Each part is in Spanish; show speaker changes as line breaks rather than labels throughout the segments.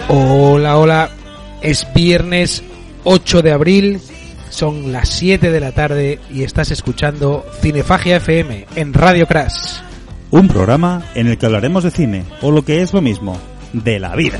Hola, hola, es viernes 8 de abril, son las 7 de la tarde y estás escuchando Cinefagia FM en Radio Crash.
Un programa en el que hablaremos de cine, o lo que es lo mismo, de la vida.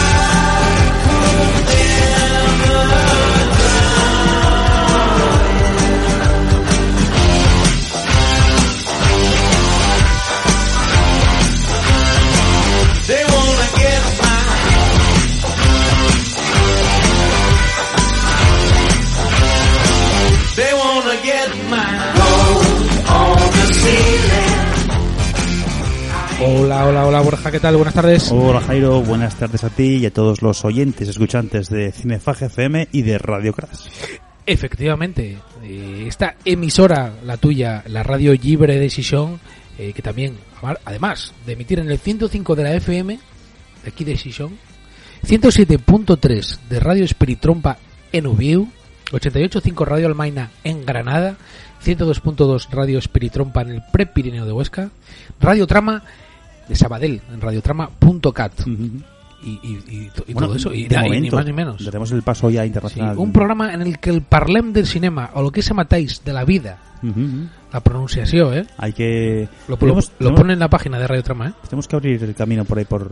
Hola Borja, ¿qué tal? Buenas tardes.
Hola Jairo, buenas tardes a ti y a todos los oyentes, escuchantes de Cinefagia FM y de Radio Crash.
Efectivamente, esta emisora, la tuya, la radio Llibre Decision, que también, además de emitir en el 105 de la FM, de aquí de Decision, 107.3 de Radio Espiritrompa en Ubiu, 88.5 Radio Almaina en Granada, 102.2 Radio Espiritrompa en el Prepirineo de Huesca, Radio Trama de Sabadell en radiotrama.cat y bueno, todo eso, y ni más ni menos.
Tenemos el paso ya internacional.
Sí, un programa en el que el parlem del cinema, o lo que se matáis de la vida, la pronunciación,
hay que...
Lo pone en la página de Radio Trama,
Tenemos que abrir el camino por ahí, por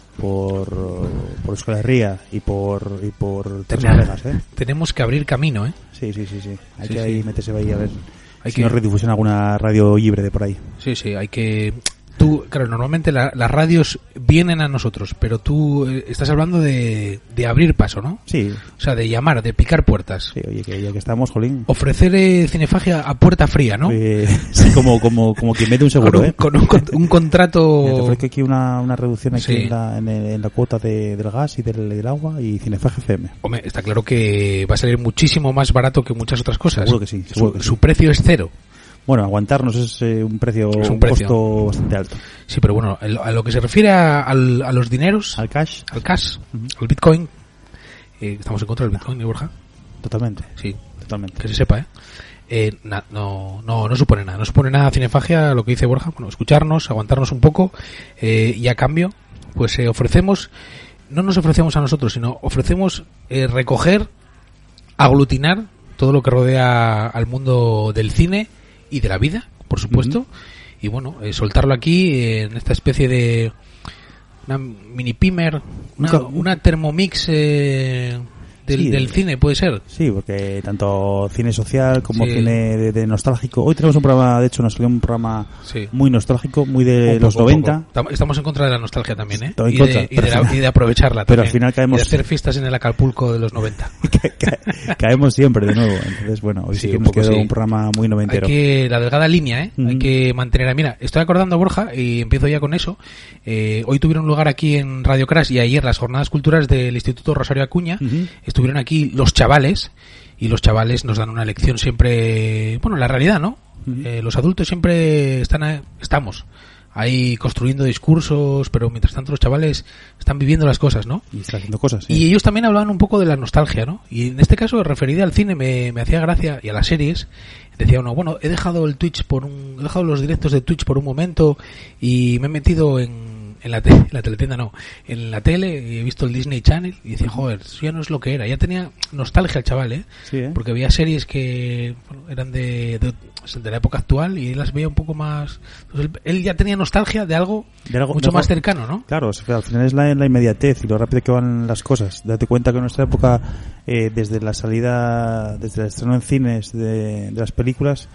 Euskal Herria y por Vegas,
Tenemos que abrir camino,
Sí. Hay que ahí meterse ahí a ver si nos redifusión alguna radio libre de por ahí.
Sí, hay que... Tú, claro, normalmente las radios vienen a nosotros, pero tú estás hablando de abrir paso, ¿no?
Sí.
O sea, de llamar, de picar puertas.
Sí, oye, que ya que estamos, jolín.
Ofrecer cinefagia a puerta fría, ¿no?
Sí, como quien mete un seguro,
con un contrato...
Mira, te ofrezco aquí una reducción aquí en la cuota del gas y del agua y Cinefagia FM.
Hombre, está claro que va a salir muchísimo más barato que muchas otras cosas.
Seguro que sí.
Su precio es cero.
Bueno, aguantarnos es un costo bastante alto.
Sí, pero bueno, a lo que se refiere a los dineros...
Al cash.
Al Bitcoin. ¿Estamos en contra del Bitcoin, Borja?
Totalmente.
Sí.
Totalmente.
Que se sepa, no supone nada. No supone nada Cinefagia, lo que dice Borja. Bueno, escucharnos, aguantarnos un poco. Y a cambio, pues ofrecemos... No nos ofrecemos a nosotros, sino ofrecemos recoger, aglutinar todo lo que rodea al mundo del cine y de la vida, por supuesto, y bueno, soltarlo aquí en esta especie de una mini pimer, una Thermomix del cine, puede ser.
Sí, porque tanto cine social como cine de nostálgico. Hoy tenemos un programa, de hecho nos salió un programa muy nostálgico, muy de los 90.
Estamos en contra de la nostalgia también,
y
de aprovecharla
pero
también,
al final caemos...
y de hacer fiestas en el Acapulco de los 90.
Caemos siempre de nuevo. Entonces, bueno, hoy sí que nos quedó un programa muy noventero.
La delgada línea, hay que mantener... Mira, estoy acordando, Borja, y empiezo ya con eso. Hoy tuvieron lugar aquí en Radio Crash y ayer las jornadas culturales del Instituto Rosario Acuña. Estuvieron aquí los chavales, y los chavales nos dan una lección siempre, bueno, la realidad, ¿no? Los adultos siempre estamos ahí construyendo discursos, pero mientras tanto los chavales están viviendo las cosas, ¿no?
Y están haciendo cosas,
Y ellos también hablaban un poco de la nostalgia, ¿no? Y en este caso, referida al cine, me hacía gracia, y a las series, decía uno, bueno, he dejado los directos de Twitch por un momento y me he metido en la teletienda, no, en la tele, y he visto el Disney Channel y decía, joder, eso ya no es lo que era. Ya tenía nostalgia el chaval, porque veía series que eran de la época actual y él las veía un poco más... Entonces, él ya tenía nostalgia de algo mucho más cercano, ¿no?
Claro, al final es la inmediatez y lo rápido que van las cosas. Date cuenta que en nuestra época, desde el estreno en cines de las películas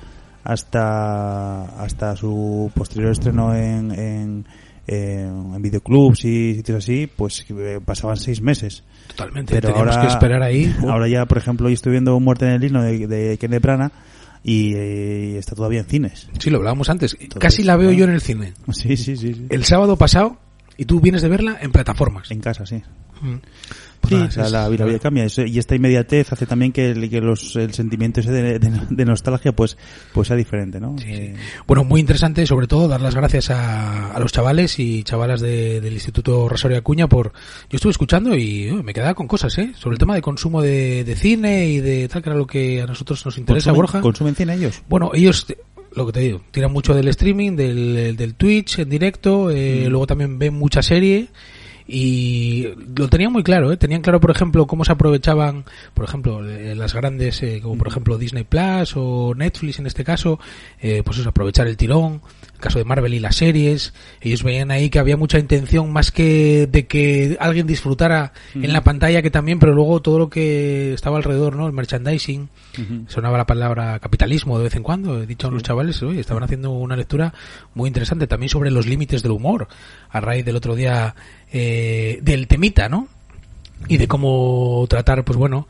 hasta su posterior estreno en videoclubs y sitios así, pues pasaban 6 meses.
Totalmente, pero teníamos que esperar ahí.
Ahora ya, por ejemplo, yo estoy viendo Muerte en el Nilo de Kenneth Branagh y está todavía en cines.
Sí, lo hablábamos antes. Entonces, casi la veo yo en el cine.
Sí.
El sábado pasado, y tú vienes de verla en plataformas.
En casa, sí. Pues la vida cambia, y esta inmediatez hace también que el sentimiento ese de nostalgia pues sea diferente, ¿no?
Sí. Bueno, muy interesante, sobre todo dar las gracias a los chavales y chavalas del Instituto Rosario Acuña yo estuve escuchando y me quedaba con cosas, sobre el tema de consumo de cine y de tal, que era lo que a nosotros nos interesa, Borja.
¿Consumen cine ellos?
Bueno, ellos, lo que te digo, tiran mucho del streaming, del Twitch en directo, luego también ven mucha serie. Y lo tenían muy claro, ¿eh? Tenían claro, por ejemplo, cómo se aprovechaban, por ejemplo, las grandes, como por ejemplo Disney Plus o Netflix en este caso, pues eso, aprovechar el tirón. El caso de Marvel y las series, ellos veían ahí que había mucha intención más que de que alguien disfrutara en la pantalla, que también, pero luego todo lo que estaba alrededor, ¿no? El merchandising, sonaba la palabra capitalismo de vez en cuando, he dicho a los chavales, oye, estaban haciendo una lectura muy interesante también sobre los límites del humor, a raíz del otro día del temita, ¿no? Y de cómo tratar, pues bueno,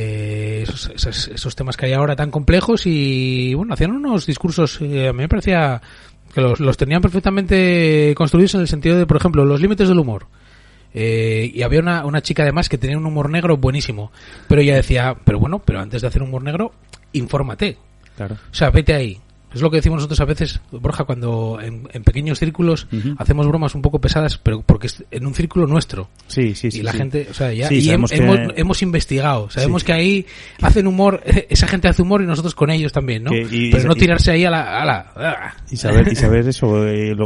esos temas que hay ahora tan complejos, y bueno, hacían unos discursos, a mí me parecía que los tenían perfectamente construidos en el sentido de, por ejemplo, los límites del humor. Y había una chica además que tenía un humor negro buenísimo, pero ella decía, pero antes de hacer humor negro, infórmate.
Claro.
O sea, vete ahí. Es lo que decimos nosotros a veces, Borja, cuando en pequeños círculos hacemos bromas un poco pesadas, pero porque es en un círculo nuestro.
Sí.
Y la gente, o sea, ya,
sí,
y hemos investigado, sabemos que ahí hacen humor, esa gente hace humor y nosotros con ellos también, ¿no? Pero no tirarse ahí a la...
Y saber eso,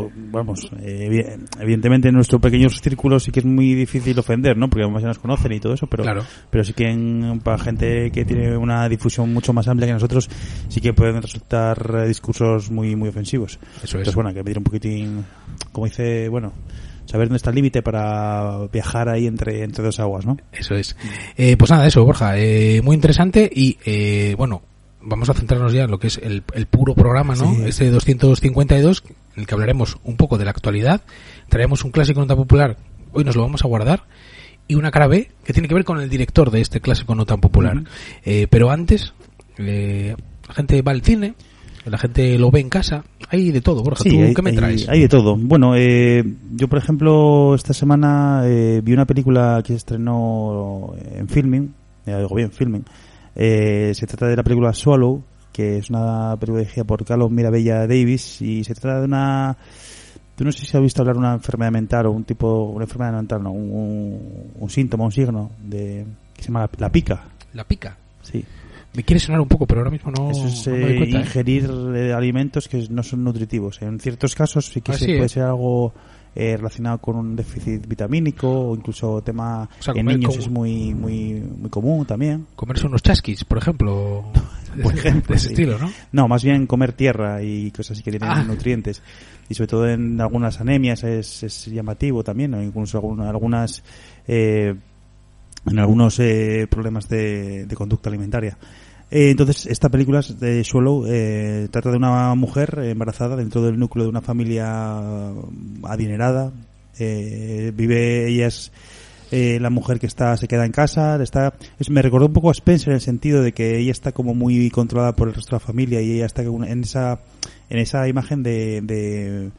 evidentemente en nuestro pequeño círculo sí que es muy difícil ofender, ¿no? Porque además ya nos conocen y todo eso, pero
claro.
Pero sí que para gente que tiene una difusión mucho más amplia que nosotros, sí que pueden resultar discursos muy muy ofensivos.
Eso es.
Entonces, bueno, hay que pedir un poquitín, como dice, saber dónde está el límite para viajar ahí entre dos aguas, ¿no?
Eso es. Pues nada, eso, Borja, muy interesante y, vamos a centrarnos ya en lo que es el puro programa, ¿no? Sí. Este 252, en el que hablaremos un poco de la actualidad, traemos un clásico nota popular, hoy nos lo vamos a guardar, y una cara B, que tiene que ver con el director de este clásico no tan popular. Pero antes, la gente va al cine, la gente lo ve en casa, hay de todo, Borja.
Sí,
¿Tú qué me traes?
Hay de todo. Bueno, yo por ejemplo esta semana vi una película que se estrenó en Filmin, Filmin. Se trata de la película Swallow, que es una película dirigida por Carlos Mirabella Davis, y se trata de una... Tú no sé si has visto hablar de una enfermedad mental o una enfermedad mental, no, un síntoma, un signo que se llama la pica.
¿La pica?
Sí.
Me quiere sonar un poco, pero ahora mismo no,
eso es,
no me doy cuenta.
Ingerir alimentos que no son nutritivos. En ciertos casos sí que puede ser algo relacionado con un déficit vitamínico, o incluso tema en niños es muy muy muy común también.
Comerse unos chasquis, por ejemplo, de ese estilo, ¿no?
No, más bien comer tierra y cosas así que tienen nutrientes. Y sobre todo en algunas anemias es llamativo también, o incluso algunas en algunos problemas de conducta alimentaria. Entonces, esta película de Swallow trata de una mujer embarazada dentro del núcleo de una familia adinerada. Ella es la mujer que se queda en casa. Me recordó un poco a Spencer en el sentido de que ella está como muy controlada por el resto de la familia, y ella está en esa imagen de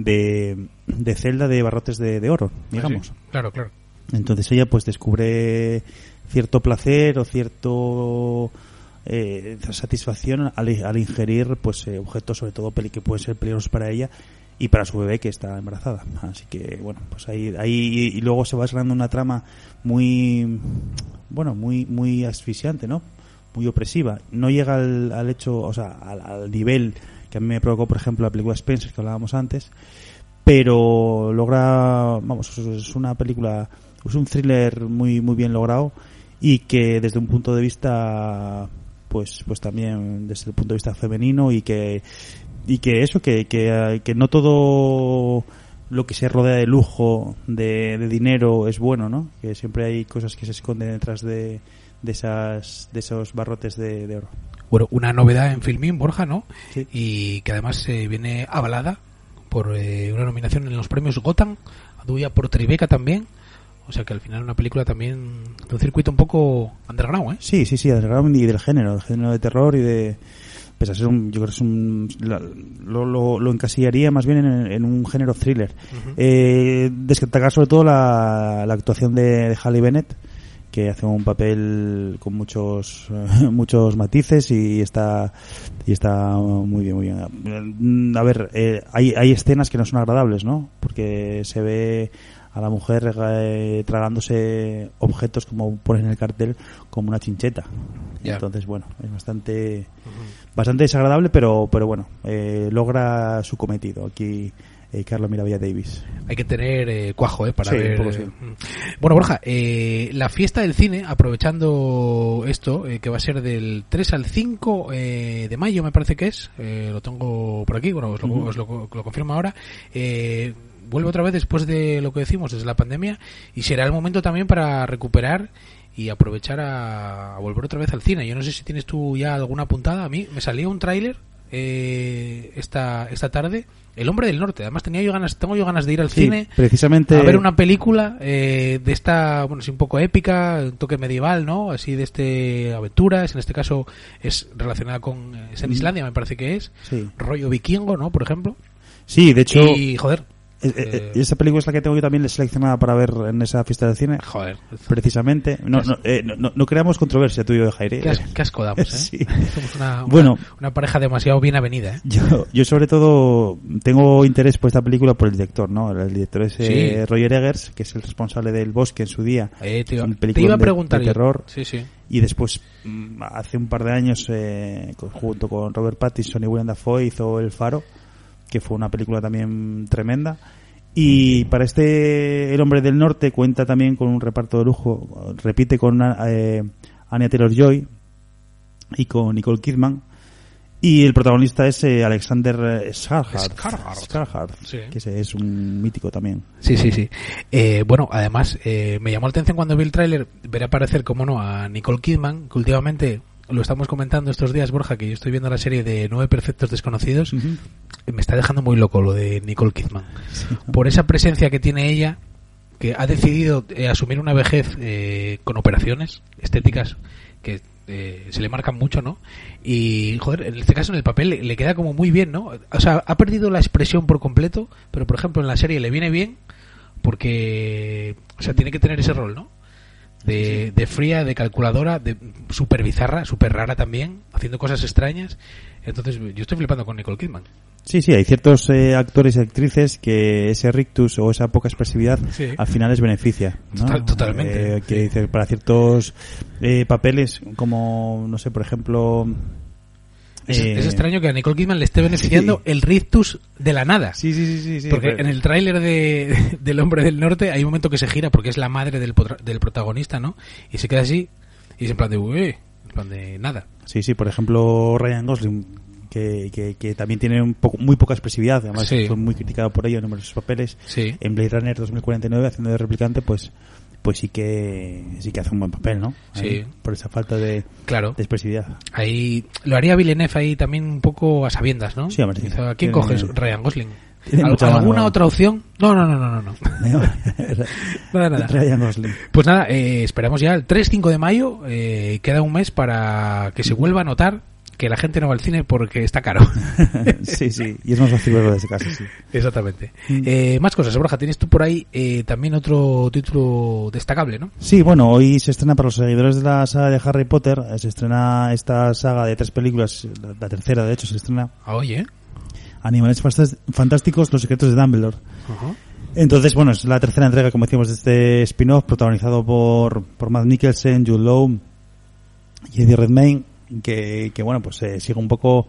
celda de barrotes de oro, digamos.
Sí, claro.
Entonces ella pues descubre cierto placer o cierto satisfacción al ingerir pues objetos, sobre todo que pueden ser peligrosos para ella y para su bebé que está embarazada. Así que bueno, pues ahí y luego se va desarrollando una trama muy muy asfixiante, ¿no? Muy opresiva. No llega al hecho, o sea, al nivel que a mí me provocó, por ejemplo, la película Spencer que hablábamos antes, pero logra, es una película, es un thriller muy muy bien logrado, y que desde un punto de vista pues también desde el punto de vista femenino, y que eso que no todo lo que se rodea de lujo, de dinero es bueno, ¿no? Que siempre hay cosas que se esconden detrás de esos barrotes de oro.
Bueno, una novedad en Filmin, Borja, ¿no?
Sí.
Y que además viene avalada por una nominación en los premios Gotham, aduya por Tribeca también. O sea que al final una película también de un circuito un poco underground, ¿eh?
Sí, underground, y del género de terror, y de... Pese a ser yo creo que lo encasillaría más bien en un género thriller. Destacar sobre todo la actuación de Halle Bennett, que hace un papel con muchos matices, y está muy bien. A ver, hay escenas que no son agradables, ¿no? Porque se ve a la mujer tragándose objetos, como ponen en el cartel, como una chincheta. Yeah. Entonces, bueno, es bastante desagradable, pero bueno, logra su cometido aquí Carlo Miravilla Davis.
Hay que tener cuajo, para
sí,
ver.
Un poco sí.
Bueno, Borja, la fiesta del cine, aprovechando esto, que va a ser del 3 al 5 de mayo, me parece que es. Lo tengo por aquí, bueno, os lo confirmo ahora. Vuelve otra vez después de lo que decimos, desde la pandemia, y será el momento también para recuperar y aprovechar a volver otra vez al cine. Yo no sé si tienes tú ya alguna puntada. A mí me salió un tráiler esta tarde, El Hombre del Norte. Además tengo yo ganas de ir al cine,
precisamente,
a ver una película de esta, bueno, sí, un poco épica, un toque medieval, ¿no? Así de aventuras. En este caso es relacionada con es en Islandia, me parece que es.
Sí.
Rollo vikingo, ¿no? Por ejemplo.
Sí, de hecho.
Y joder.
Esa película es la que tengo yo también seleccionada para ver en esa fiesta del cine.
Joder.
Precisamente. No creamos controversia tú y yo, Jaire.
Qué asco damos,
Sí.
Somos una pareja demasiado bien avenida, ¿eh?
Yo sobre todo tengo interés por esta película por el director, ¿no? El director es Roger Eggers, que es el responsable del Bosque en su día.
Te iba a preguntar
de terror.
Sí.
Y después, hace un par de años, junto con Robert Pattinson y Willem Dafoe, hizo El Faro, que fue una película también tremenda. Y para El Hombre del Norte cuenta también con un reparto de lujo. Repite con Anya Taylor-Joy y con Nicole Kidman. Y el protagonista es Alexander Skarsgård,
sí.
Que es un mítico también.
Sí. Bueno, además, me llamó la atención cuando vi el tráiler ver aparecer, como no, a Nicole Kidman, que últimamente lo estamos comentando estos días, Borja, que yo estoy viendo la serie de 9 Perfectos Desconocidos. Me está dejando muy loco lo de Nicole Kidman. Sí. Por esa presencia que tiene ella, que ha decidido asumir una vejez con operaciones estéticas que se le marcan mucho, ¿no? Y, joder, en este caso en el papel le queda como muy bien, ¿no? O sea, ha perdido la expresión por completo, pero por ejemplo en la serie le viene bien porque, o sea, tiene que tener ese rol, ¿no? De fría, de calculadora, de súper bizarra, súper rara también, haciendo cosas extrañas. Entonces yo estoy flipando con Nicole Kidman.
Sí, hay ciertos actores y actrices que ese rictus o esa poca expresividad al final les beneficia, ¿no?
Totalmente.
Que dice, para ciertos papeles, como, no sé, por ejemplo...
Es extraño que a Nicole Kidman le esté beneficiando el rictus de la nada.
Sí.
Porque en el tráiler del Hombre del Norte hay un momento que se gira porque es la madre del protagonista, ¿no? Y se queda así y es en plan de nada.
Sí, por ejemplo, Ryan Gosling, que también tiene muy poca expresividad, además fue muy criticado por ello en numerosos papeles.
Sí. En
Blade Runner 2049, haciendo de replicante, pues sí que hace un buen papel, ¿no? Ahí,
sí.
Por esa falta de expresividad.
Ahí lo haría Villeneuve ahí también un poco a sabiendas, ¿no?
Sí, hombre.
¿A quién coges? Ryan Gosling.
¿Alguna
otra opción? No. Nada.
Ryan Gosling.
Pues nada, esperamos ya el 3-5 de mayo, queda un mes para que se vuelva a notar que la gente no va al cine porque está caro.
Sí, y es más fácil verlo desde casa, sí.
Exactamente. Más cosas, Borja, tienes tú por ahí también otro título destacable, ¿no?
Sí, bueno, hoy se estrena para los seguidores de la saga de Harry Potter, se estrena esta saga de 3 películas, la tercera de hecho se estrena.
Oye.
Animales Fantásticos, Los Secretos de Dumbledore.
Uh-huh.
Entonces, bueno, es la tercera entrega, como decíamos, de este spin-off protagonizado por Matt Mikkelsen, Jude Law y Eddie Redmayne, que bueno, pues sigue un poco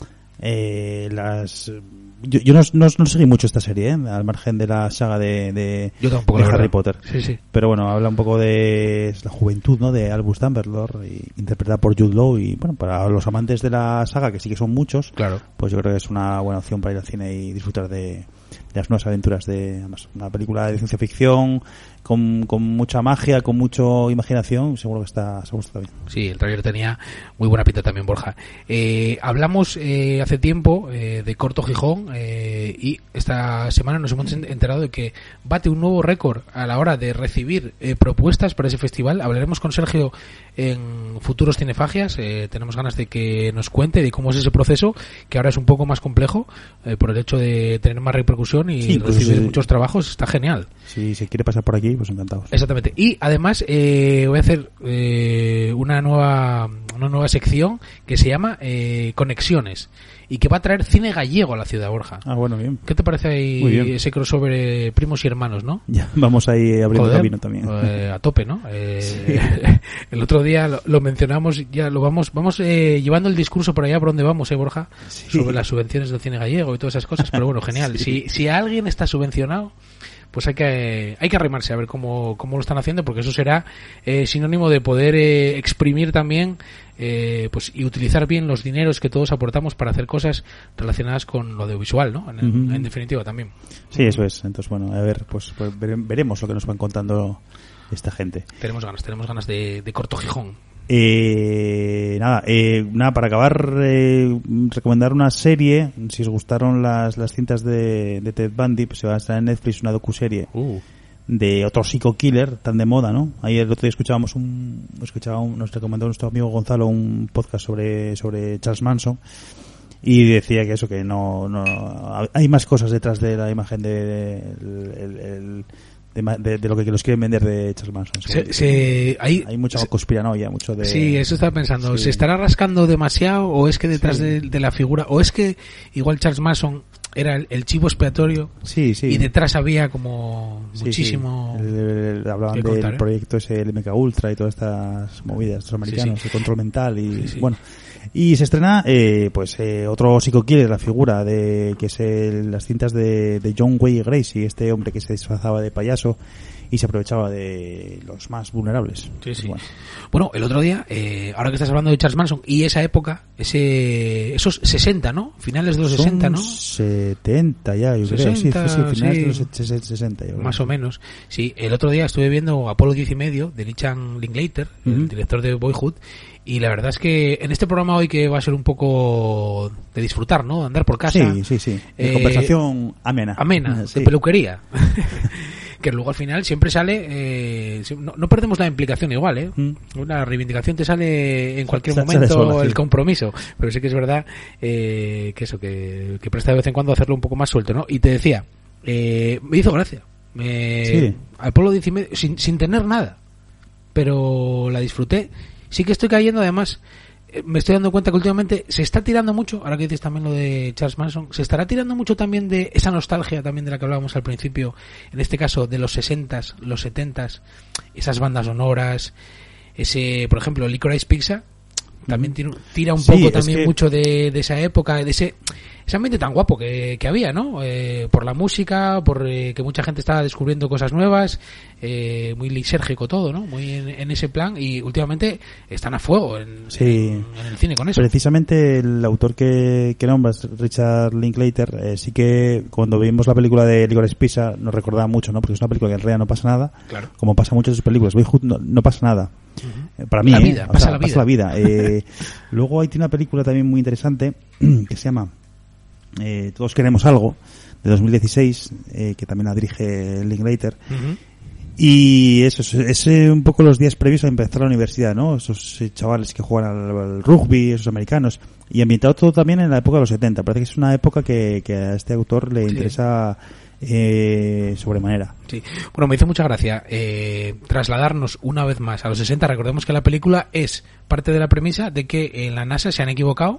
Yo no seguí mucho esta serie, al margen de la saga de
Yo tampoco,
de Harry Potter.
Sí.
Pero bueno, habla un poco de la juventud, ¿no? De Albus Dumbledore, interpretada por Jude Law, y bueno, para los amantes de la saga, que sí que son muchos,
claro,
pues yo creo que es una buena opción para ir al cine y disfrutar de las nuevas aventuras de, además, una película de ciencia ficción con mucha magia, con mucha imaginación. Seguro que está bien.
Sí, el tráiler tenía muy buena pinta también, Borja. Hablamos hace tiempo de Corto Gijón, y esta semana nos hemos enterado de que bate un nuevo récord a la hora de recibir propuestas para ese festival. Hablaremos con Sergio en futuros cinefagias. Tenemos ganas de que nos cuente de cómo es ese proceso, que ahora es un poco más complejo por el hecho de tener más repercusión y recibir muchos trabajos. Está genial.
Si se quiere pasar por aquí, pues encantados.
Exactamente. Y además voy a hacer una nueva sección que se llama Conexiones y que va a traer cine gallego a la ciudad, Borja.
Ah, bueno, bien.
¿Qué te parece ahí ese crossover primos y hermanos, no?
Ya, vamos ahí abriendo camino también.
A tope, ¿no?
Sí.
El otro día lo mencionamos, ya lo vamos llevando el discurso por allá por donde vamos, Borja,
sí.
sobre las subvenciones del cine gallego y todas esas cosas, pero bueno, genial.
Sí.
Si alguien está subvencionado, pues hay que arrimarse a ver cómo lo están haciendo, porque eso será sinónimo de poder exprimir también pues y utilizar bien los dineros que todos aportamos para hacer cosas relacionadas con lo audiovisual, ¿no? En definitiva también.
Sí, eso es. Entonces, bueno, a ver, pues veremos lo que nos van contando esta gente.
Tenemos ganas de corto Gijón.
Nada, para acabar, recomendar una serie. Si os gustaron las cintas de Ted Bundy, pues se va a estar en Netflix una docuserie de otro psico-killer tan de moda, ¿no? Ahí el otro día nos recomendó nuestro amigo Gonzalo un podcast sobre Charles Manson y decía que eso, que no hay más cosas detrás de la imagen de lo que nos quieren vender de Charles Manson. Hay mucha conspiranoia, mucho de...
Sí, eso estaba pensando.
Sí.
¿Se estará rascando demasiado o es que detrás de la figura, o es que igual Charles Manson era el chivo expiatorio y detrás había como muchísimo...
Hablaban del proyecto ese, el MK Ultra y todas estas movidas, estos americanos, el control mental y bueno... Y se estrena otro psico-killer, la figura que es las cintas de John Wayne Gacy, este hombre que se disfrazaba de payaso y se aprovechaba de los más vulnerables.
Sí. Bueno, el otro día, ahora que estás hablando de Charles Manson y esa época, esos 60, ¿no? Finales de los 60, ¿no?
70 ya, yo 60, creo. Sí, finales de los 60. Yo
más o menos. Sí, el otro día estuve viendo Apolo 10 y medio de Richard Linklater, el director de Boyhood, y la verdad es que en este programa hoy, que va a ser un poco de disfrutar, ¿no? De andar por casa.
Sí. De conversación amena.
De peluquería. Que luego al final siempre sale, no perdemos la implicación igual, ¿eh? Una reivindicación te sale en cualquier momento sola, el compromiso, pero sí que es verdad que presta de vez en cuando hacerlo un poco más suelto, ¿no? Y te decía, me hizo gracia, Apolo 10 y medio, sin tener nada, pero la disfruté. Sí que estoy cayendo, además, me estoy dando cuenta que últimamente se está tirando mucho, ahora que dices también lo de Charles Manson, se estará tirando mucho también de esa nostalgia también de la que hablábamos al principio, en este caso de los 60s, los 70s, esas bandas sonoras, por ejemplo, Licorice Pizza, también tira un poco también mucho de esa época, de ese ambiente tan guapo que había, ¿no? Por la música, por que mucha gente estaba descubriendo cosas nuevas, muy lisérgico todo, ¿no? Muy en ese plan, y últimamente están a fuego en el cine con eso.
Precisamente el autor que nombras, Richard Linklater, sí que cuando vimos la película de Licorice Pizza nos recordaba mucho, ¿no? Porque es una película que en realidad no pasa nada,
claro, como
pasa muchas de sus películas. Boyhood no pasa nada. Para mí,
la vida, pasa
la vida. Luego hay una película también muy interesante que se llama Todos queremos algo, de 2016, que también la dirige Linklater. Y eso es un poco los días previos a empezar la universidad, ¿no? Esos chavales que juegan al rugby, esos americanos, y ambientado todo también en la época de los 70. Parece que es una época que a este autor le interesa sobremanera.
Sí. Bueno, me hizo mucha gracia trasladarnos una vez más a los 60. Recordemos que la película es parte de la premisa de que en la NASA se han equivocado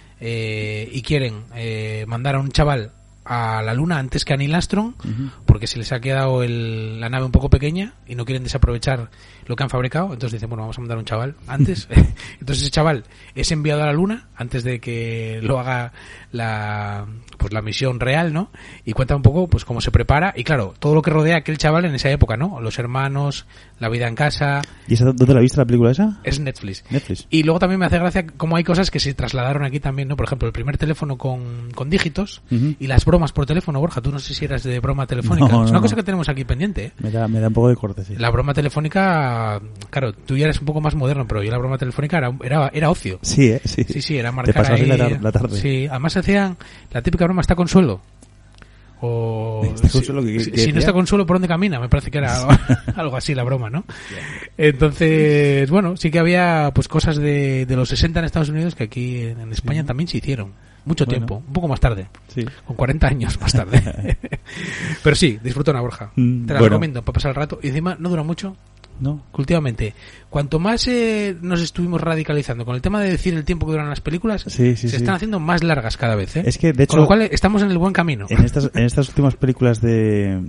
y quieren mandar a un chaval a la Luna antes que a Neil Armstrong, porque se les ha quedado la nave un poco pequeña y no quieren desaprovechar lo que han fabricado. Entonces dicen, bueno, vamos a mandar a un chaval antes. Entonces ese chaval es enviado a la Luna antes de que lo haga la misión real, ¿no? Y cuenta un poco pues cómo se prepara, y claro, todo lo que rodea a aquel chaval en esa época, ¿no? Los hermanos, la vida en casa.
¿Y esa dónde la viste, la película esa?
Es Netflix. Y luego también me hace gracia cómo hay cosas que se trasladaron aquí también, ¿no? Por ejemplo, el primer teléfono con dígitos y las bromas por teléfono. Borja, tú no sé si eras de broma telefónica. Es una cosa que tenemos aquí pendiente, ¿eh?
Me da un poco de corte, sí.
La broma telefónica, claro, tú ya eres un poco más moderno, pero yo la broma telefónica era ocio.
Sí, sí.
Sí, era marcar
te pasas
ahí
la tarde.
Sí, además hacían la típica broma, ¿está Consuelo? O
Consuelo,
si no está Consuelo, ¿por dónde camina? Me parece que era algo así la broma, ¿no? Entonces, bueno, sí que había pues cosas de los 60 en Estados Unidos que aquí en España también se hicieron. mucho
Bueno.
tiempo, un poco más tarde,
Sí.
con 40 años más tarde. Pero sí, disfrutona, Borja. Te la
Bueno.
recomiendo para pasar el rato. Y encima no dura mucho.
¿No?
Últimamente, cuanto más nos estuvimos radicalizando con el tema de decir el tiempo que duran las películas,
Sí,
se están haciendo más largas cada vez.
Es que, de hecho,
con lo cual estamos en el buen camino.
en estas últimas películas de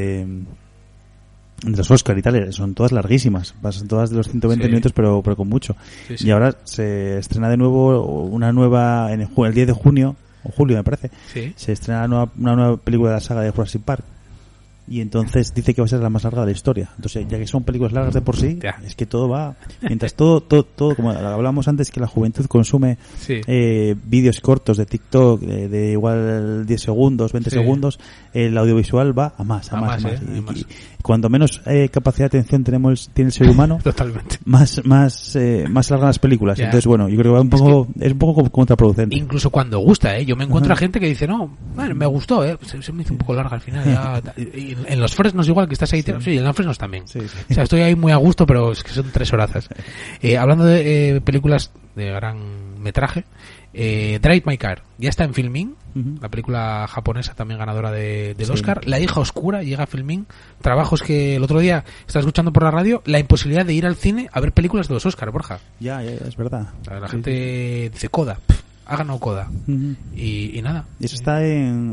los Oscar y tal, son todas larguísimas, pasan todas de los 120
Sí.
minutos, pero con mucho.
Sí, sí.
Y ahora se estrena de nuevo una nueva, el 10 de junio, o julio me parece,
Sí.
se estrena una nueva película de la saga de Jurassic Park. Y entonces dice que va a ser la más larga de la historia. Entonces, ya que son películas largas de por sí,
Ya.
es que todo va... Mientras todo, como hablábamos antes, que la juventud consume
Sí.
vídeos cortos de TikTok de igual 10 segundos, 20
Sí.
segundos, el audiovisual va a más.
Hay
Y
más.
cuanto menos capacidad de atención tiene el ser humano,
Totalmente.
más largas las películas.
Ya.
Entonces, bueno, yo creo que va es un poco contraproducente.
Incluso cuando gusta, yo me encuentro
Ajá.
a gente que dice, no, bueno, me gustó, se me hizo un poco larga al final. Ya. Y en los Fresnos igual que estás ahí, sí, en los Fresnos también.
Sí, sí.
O sea, estoy ahí muy a gusto, pero es que son 3 horazas. Hablando de películas de gran metraje, Drive My Car ya está en Filmin,
Ujú.
la película japonesa también ganadora del
Sí.
Oscar. La hija oscura llega a Filmin. Trabajos que el otro día estaba escuchando por la radio, la imposibilidad de ir al cine a ver películas de los Oscar, Borja.
Ya, es verdad.
La
Sí,
gente dice Coda, hagan o Coda.
sí. Ujú.
Y nada.
Y eso está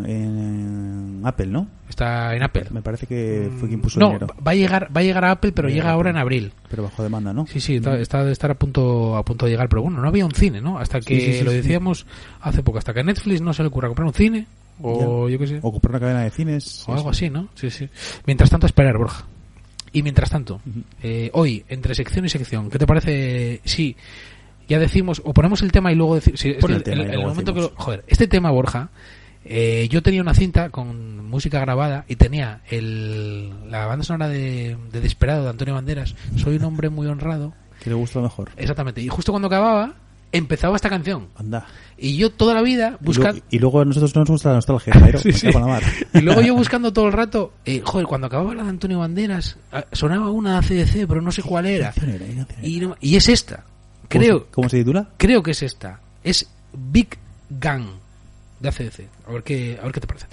en Apple, ¿no?
Está en Apple.
Me parece que fue quien puso
No,
dinero.
va a llegar a Apple, pero
Va a
llega
llegar a
ahora
Apple.
en abril.
Pero bajo demanda, ¿no?
Sí, está de estar a punto de llegar, pero bueno, no había un cine, ¿no? Hasta que
Sí.
lo decíamos hace poco, hasta que a Netflix no se le ocurra comprar un cine o
Ya.
yo qué sé,
O comprar una cadena de cines.
o algo así, ¿no? Sí, sí. Mientras tanto, esperar, Borja. Y mientras tanto, hoy, entre sección y sección, ¿qué te parece si ya decimos, o ponemos el tema y luego decimos... Sí, es
Pon
que
el tema y
el
luego
momento que
decimos.
joder, este tema, Borja, yo tenía una cinta con música grabada y tenía la banda sonora de Desperado de Antonio Banderas, Soy un hombre muy honrado.
Que le gusta lo mejor.
Exactamente. Y justo cuando acababa, empezaba esta canción.
Anda.
Y yo toda la vida buscando...
Y luego a nosotros no nos gusta la nostalgia, Jairo.
Sí,
Me
sí.
cago en la mar.
Y luego yo buscando todo el rato, cuando acababa la de Antonio Banderas, sonaba una de ACDC, pero no sé cuál era. Y es esta.
¿Cómo se titula?
Creo que es esta. Es Big Gang de ACDC. A ver qué te parece a ti.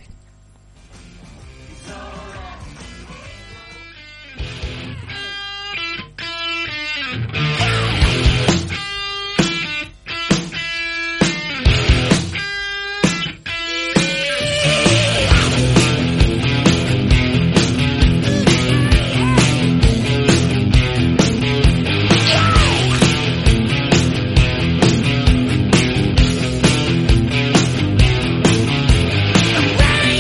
Right.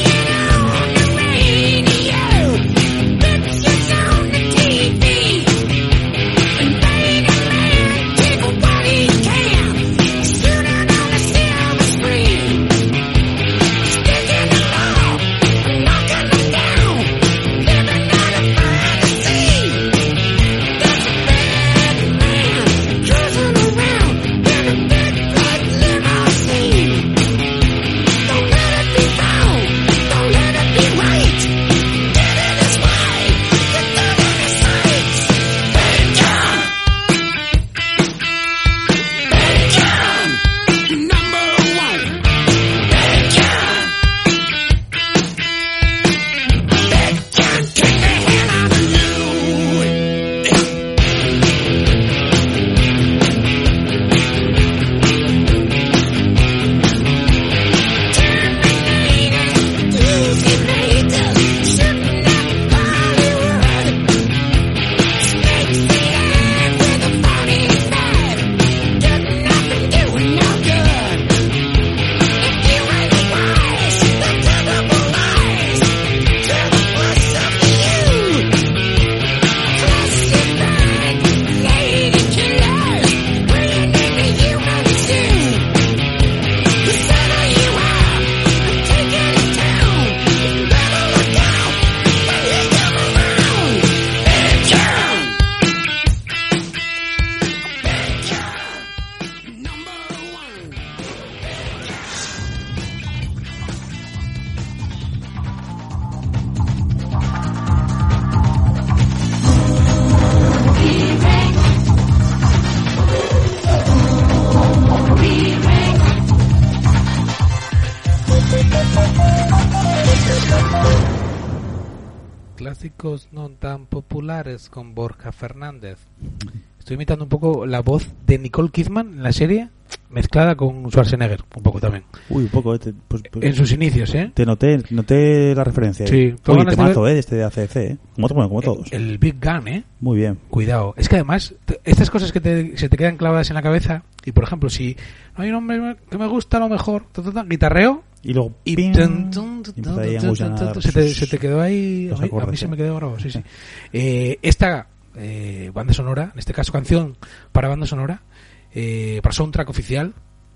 clásicos no tan populares con Borja Fernández. Estoy imitando un poco la voz de Nicole Kidman en la serie, mezclada con Schwarzenegger, un poco también.
Uy, un poco, pues,
en sus inicios, ¿eh?
Te noté la referencia.
Sí.
Uy, temazo, de este de ACDC, ¿eh? Como todos.
El Big Gun, ¿eh?
Muy bien.
Cuidado. Es que además, estas cosas que se te quedan clavadas en la cabeza, y por ejemplo, si hay un hombre que me gusta a lo mejor, guitarreo,
y luego
y se te quedó ahí. A mí se me quedó grabado, sí. Esta banda sonora, en este caso canción para banda sonora, para soundtrack oficial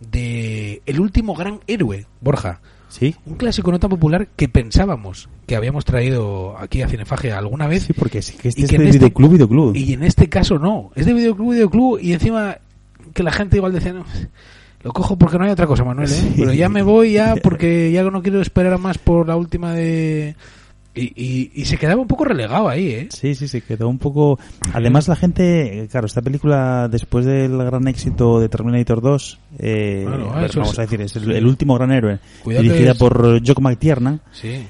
de El último gran héroe, Borja.
Sí.
Un clásico no tan popular que pensábamos que habíamos traído aquí a Cinefagia alguna vez.
Sí, porque sí que este es de videoclub.
Y en este caso no. Es de videoclub y encima que la gente igual decía, no, lo cojo porque no hay otra cosa, Manuel, ¿eh? Sí. Pero ya me voy ya porque ya no quiero esperar más por la última de... Y se quedaba un poco relegado ahí, ¿eh?
Sí, se quedó un poco... Además la gente, claro, esta película después del gran éxito de Terminator 2, vamos a decir, es el último gran héroe, dirigida por Jock McTiernan,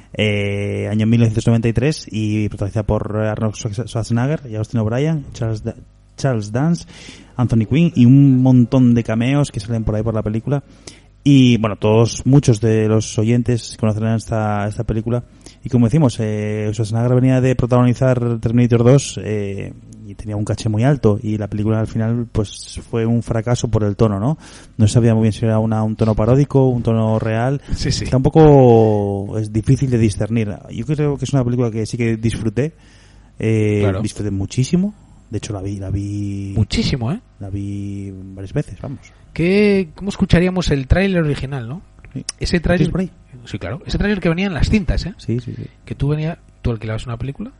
año 1993, y protagonizada por Arnold Schwarzenegger, Austin O'Brien, Charles Dance, Anthony Quinn y un montón de cameos que salen por ahí por la película. Y bueno, muchos de los oyentes conocerán esta película. Y como decimos, Schwarzenegger venía de protagonizar Terminator 2 y tenía un caché muy alto. Y la película al final pues fue un fracaso por el tono, ¿no? No sabía muy bien si era un tono paródico, un tono real.
Sí.
Tampoco es difícil de discernir. Yo creo que es una película que sí que disfruté.
Claro.
Disfruté muchísimo. De hecho la vi
muchísimo, ¿eh?
La vi varias veces, vamos.
¿Cómo escucharíamos el tráiler original, no?
Sí.
Ese tráiler, sí, claro. Ese tráiler que venía en las cintas, ¿eh?
Sí.
Que tú alquilabas una película,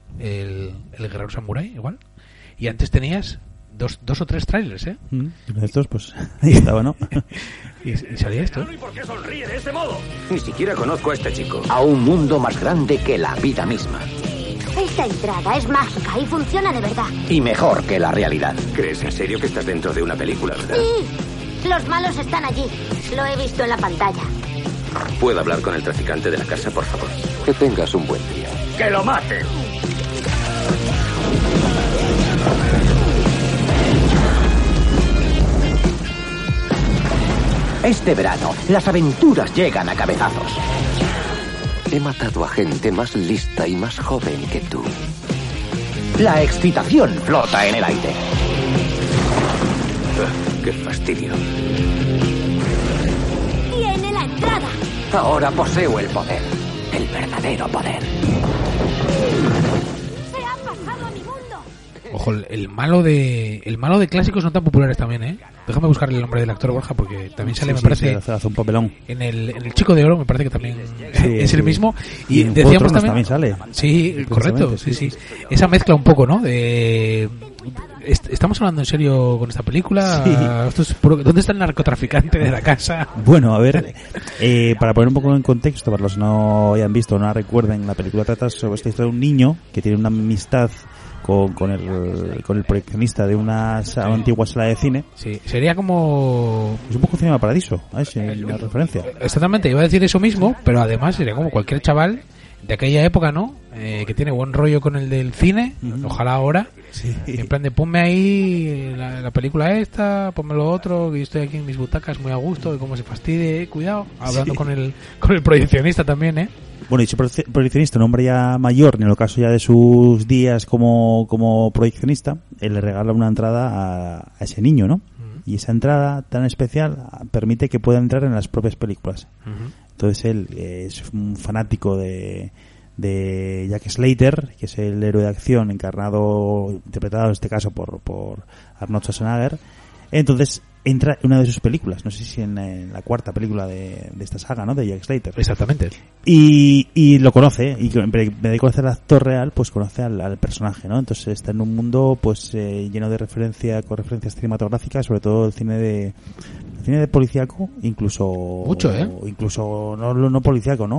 el Guerrero Samurai, igual, y antes tenías dos o tres tráilers, ¿eh?
Uno de estos, pues, ahí estaba, ¿no?
y salía esto.
¿Y por qué sonríe de ese modo? Ni siquiera conozco a este chico. A un mundo más grande que la vida misma.
Esta entrada es mágica y funciona de verdad.
Y mejor que la realidad. ¿Crees en serio que estás dentro de una película, verdad?
Sí, los malos están allí. Lo he visto en la pantalla.
¿Puedo hablar con el traficante de la casa, por favor? Que tengas un buen día. ¡Que lo maten! Este verano, las aventuras llegan a cabezazos. He matado a gente más lista y más joven que tú. La excitación flota en el aire. ¡Qué fastidio!
¡Tiene la entrada!
Ahora poseo el poder. El verdadero poder.
¡Se ha pasado a mi mundo!
Ojo, el malo de clásicos no tan populares también, ¿eh? Déjame buscarle el nombre del actor, Borja, porque también sale, me parece...
hace un papelón.
En el Chico de Oro, me parece que también es el mismo.
Y decíamos también sale.
Sí, correcto, sí. Esa mezcla un poco, ¿no? ¿Estamos hablando en serio con esta película?
Sí.
¿Dónde está el narcotraficante de la casa?
Bueno, a ver, para poner un poco en contexto, para los que no hayan visto o no recuerden, la película trata sobre esta historia de un niño que tiene una amistad con el proyeccionista de una antigua sala de cine.
Sí, sería como...
Es un poco Cinema Paradiso, es una referencia.
Exactamente, iba a decir eso mismo, pero además sería como cualquier chaval de aquella época, ¿no? Que tiene buen rollo con el del cine, ojalá ahora.
Sí.
En plan de ponme ahí la película esta, ponme lo otro, que yo estoy aquí en mis butacas muy a gusto, y cómo se fastidie, cuidado, hablando con el proyeccionista también, ¿eh?
Bueno, dicho proyeccionista, un hombre ya mayor, en el caso ya de sus días como proyeccionista, él le regala una entrada a ese niño, ¿no? Y esa entrada tan especial permite que pueda entrar en las propias películas. Entonces él es un fanático de Jack Slater, que es el héroe de acción interpretado en este caso por Arnold Schwarzenegger. Entonces entra en una de sus películas, no sé si en la cuarta película de esta saga, ¿no? De Jack Slater.
Exactamente.
Y lo conoce, y en vez de conocer al actor real, pues conoce al personaje, ¿no? Entonces está en un mundo pues lleno de con referencias cinematográficas, sobre todo el cine de policíaco, incluso
mucho,
incluso no policíaco, ¿no?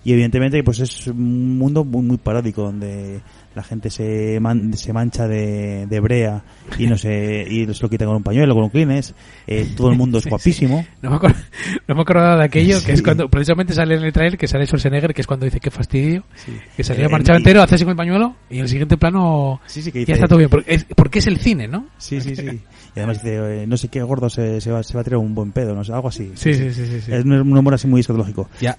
Y evidentemente pues es un mundo muy, muy paródico donde la gente se mancha de brea y no se lo quita con un pañuelo, con un Kleenex. Todo el mundo es guapísimo.
No me acordaba de aquello, que es cuando precisamente sale en el trailer, que sale Schwarzenegger, que es cuando dice qué fastidio, que salía marchado entero, hace así con el pañuelo y en el siguiente plano
que dice,
ya está todo bien, porque es el cine, ¿no?
Sí. Y además dice, no sé qué gordo se va a tirar un buen pedo, no sé, algo así.
Sí.
Es un humor así muy escatológico.
Ya.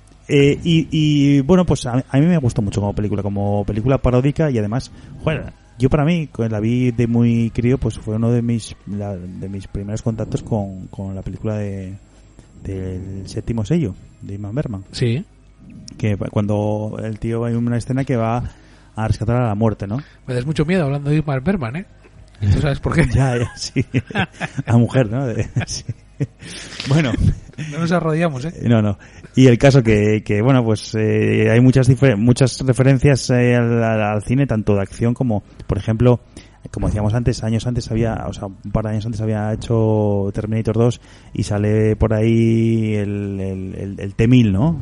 Y bueno, pues a mí me gustó mucho como película paródica, y además, bueno, yo para mí, la vi de muy crío, pues fue uno de mis primeros contactos con la película del Séptimo Sello, de Ingmar Bergman.
Sí.
Que cuando el tío hay una escena que va a rescatar a la muerte, ¿no?
Me das mucho miedo hablando de Ingmar Bergman, ¿eh? ¿Tú sabes por qué?
Ya, sí. A mujer, ¿no? Sí. Bueno.
No nos arrodillamos, ¿eh?
No. Y el caso que bueno, pues hay muchas referencias al cine, tanto de acción como, por ejemplo, como decíamos antes, un par de años antes había hecho Terminator 2 y sale por ahí el T-1000, ¿no?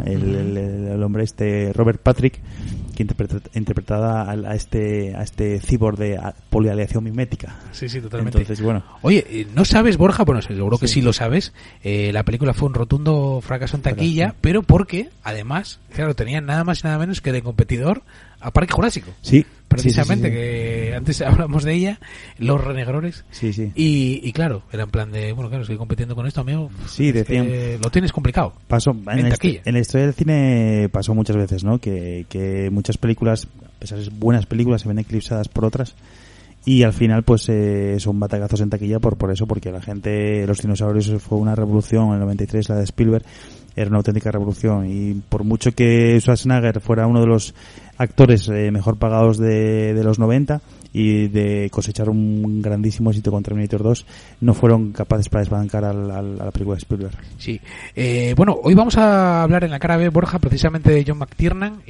El hombre Robert Patrick, que interpretada a este cyborg de polialeación mimética.
Sí, totalmente.
Entonces, bueno.
Oye, ¿no sabes, Borja? Bueno, seguro que sí lo sabes. La película fue un rotundo fracaso en taquilla, pero porque, además, claro, tenían nada más y nada menos que de competidor a Parque Jurásico.
Sí.
Precisamente,
sí.
que antes hablamos de ella, Los Renegrores.
Sí.
Y claro, era en plan de, bueno, claro, estoy compitiendo con esto, amigo.
Sí, decían.
Lo tienes complicado.
Pasó en la historia del cine pasó muchas veces, ¿no? Que muchas películas, a pesar de ser buenas películas, se ven eclipsadas por otras. Y al final, pues, son batagazos en taquilla por eso, porque la gente, Los Dinosaurios fue una revolución en el 93, la de Spielberg, era una auténtica revolución. Y por mucho que Schwarzenegger fuera uno de los actores mejor pagados de los 90 y de cosechar un grandísimo éxito con Terminator 2, no fueron capaces para desbancar a la película de Spielberg.
Sí. Bueno, hoy vamos a hablar en la cara B, Borja, precisamente de John McTiernan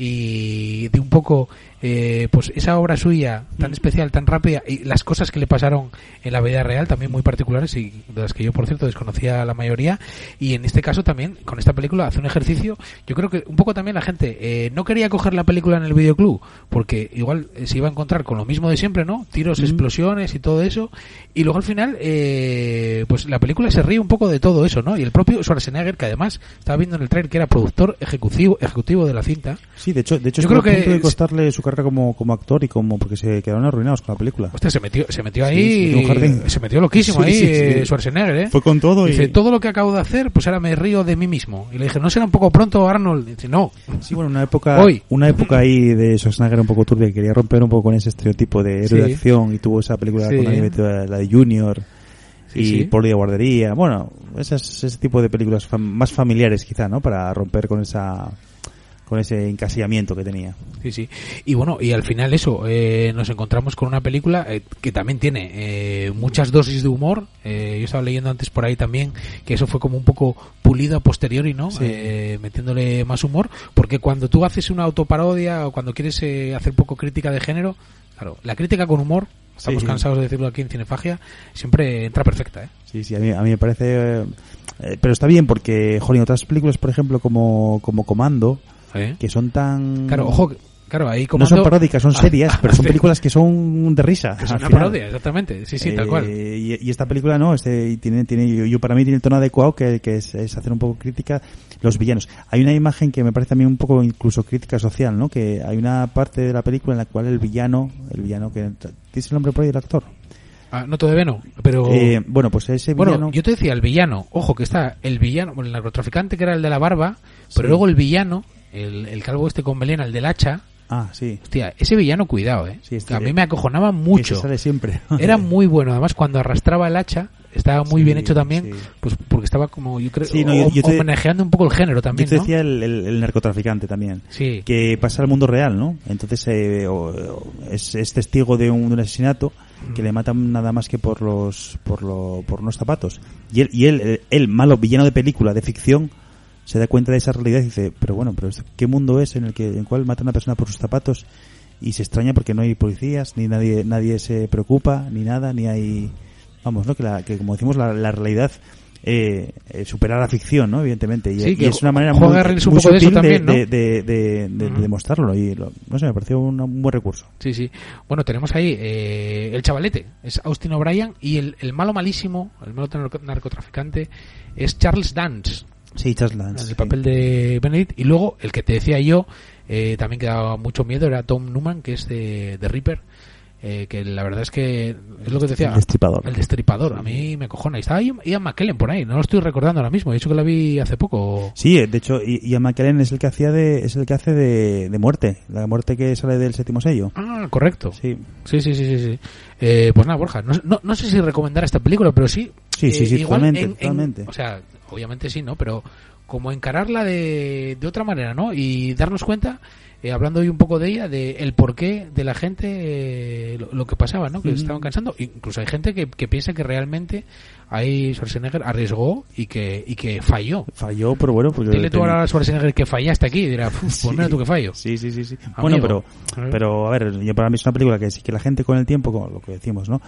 y de un poco pues esa obra suya tan especial, tan rápida, y las cosas que le pasaron en la vida real, también muy particulares y de las que yo, por cierto, desconocía la mayoría. Y en este caso también, con esta película, hace un ejercicio. Yo creo que un poco también la gente no quería coger la película en el videoclub porque igual se iba a encontrar con lo mismo de siempre, ¿no? Tiros, explosiones y todo eso. Y luego al final pues la película se ríe un poco de todo eso, ¿no? Y el propio Schwarzenegger, que además estaba viendo en el trailer que era productor ejecutivo de la cinta.
Sí, de hecho
yo creo que a punto
de costarle su carrera como actor y porque se quedaron arruinados con la película.
Hostia, se metió ahí, se metió loquísimo ahí Schwarzenegger, ¿eh?
Fue con todo.
Dice, todo lo que acabo de hacer, pues ahora me río de mí mismo. Y le dije, ¿no será un poco pronto, Arnold? Dice, no.
Sí, bueno, una época ahí de Schwarzenegger un poco turbia, que quería romper un poco con ese estereotipo de héroe de acción, y tuvo esa película con la de Junior y Poli de guardería. Bueno, ese tipo de películas más familiares quizá, ¿no? Para romper con ese encasillamiento que tenía.
Sí. Y bueno, y al final eso, nos encontramos con una película que también tiene muchas dosis de humor. Yo estaba leyendo antes por ahí también que eso fue como un poco pulido a posteriori, ¿no?
Sí.
Metiéndole más humor, porque cuando tú haces una autoparodia o cuando quieres hacer poco crítica de género, claro, la crítica con humor, estamos cansados de decirlo aquí en Cinefagia, siempre entra perfecta, ¿eh?
Sí, a mí me parece... pero está bien porque, joder, otras películas, por ejemplo, como Comando, que son tan...
Claro, ojo, ahí Comando...
No son paródicas, son serias, pero son películas que son de risa.
Es una parodia, exactamente, sí, tal cual.
Y esta película no, para mí tiene el tono adecuado, que es hacer un poco crítica los villanos. Hay una imagen que me parece también un poco incluso crítica social, ¿no? Que hay una parte de la película en la cual el villano que... ¿Tienes el nombre por ahí del actor?
No, todavía no, pero...
bueno, pues ese villano...
Bueno, yo te decía, el villano, ojo, que está el villano, el narcotraficante que era el de la barba, pero luego el villano, el calvo este con melena, el del hacha...
Ah, sí.
Hostia, ese villano, cuidado,
Sí,
a mí me acojonaba mucho.
Que sale siempre.
Era muy bueno, además cuando arrastraba el hacha, estaba muy bien hecho también, pues porque estaba como, yo creo, homenajeando un poco el género también,
yo te decía el narcotraficante también, que pasa al mundo real, ¿no? Entonces es testigo de un asesinato que le matan nada más que por unos zapatos. Y él, malo villano de película, de ficción, se da cuenta de esa realidad y dice, pero ¿qué mundo es en el cual mata a una persona por sus zapatos? Y se extraña porque no hay policías, ni nadie se preocupa, ni nada, ni hay... Vamos, ¿no? Que como decimos, la realidad superar la ficción, ¿no? Evidentemente. Y,
Sí,
y es una manera
juega
muy,
a reírse un
muy
poco de eso
sutil
también, ¿no?
de demostrarlo. Y no sé, me pareció un buen recurso.
Sí, sí. Bueno, tenemos ahí el chavalete, es Austin O'Brien, y el malo malísimo, el malo narcotraficante, es Charles Dance,
Sí, Charles Dance.
en el
sí.
papel de Benedict. Y luego, el que te decía yo, también que daba mucho miedo, era Tom Newman, que es de Reaper, que la verdad es que es lo que te decía.
El Destripador.
El Destripador, a mí me cojona. Y estaba Ian McKellen por ahí, no lo estoy recordando ahora mismo, he dicho que la vi hace poco.
Sí, de hecho, Ian McKellen es el que hace de muerte, la muerte que sale del séptimo sello.
Ah, correcto.
Sí.
Sí. Pues nada, Borja, no sé si recomendar esta película, pero sí.
Sí,
igual
totalmente.
o sea, obviamente sí, ¿no? Pero como encararla de otra manera, ¿no? Y darnos cuenta, hablando hoy un poco de ella, de el porqué de la gente, lo que pasaba, ¿no? Que estaban cansando. Incluso hay gente que piensa que realmente ahí Schwarzenegger arriesgó y que falló.
Falló, pero bueno, porque
Dile tú ahora a Schwarzenegger que fallaste aquí y dirá, pues mira tú que fallo.
Sí.
Amigo.
Bueno, pero a ver, yo para mí es una película que sí que la gente con el tiempo, como lo que decimos, ¿no?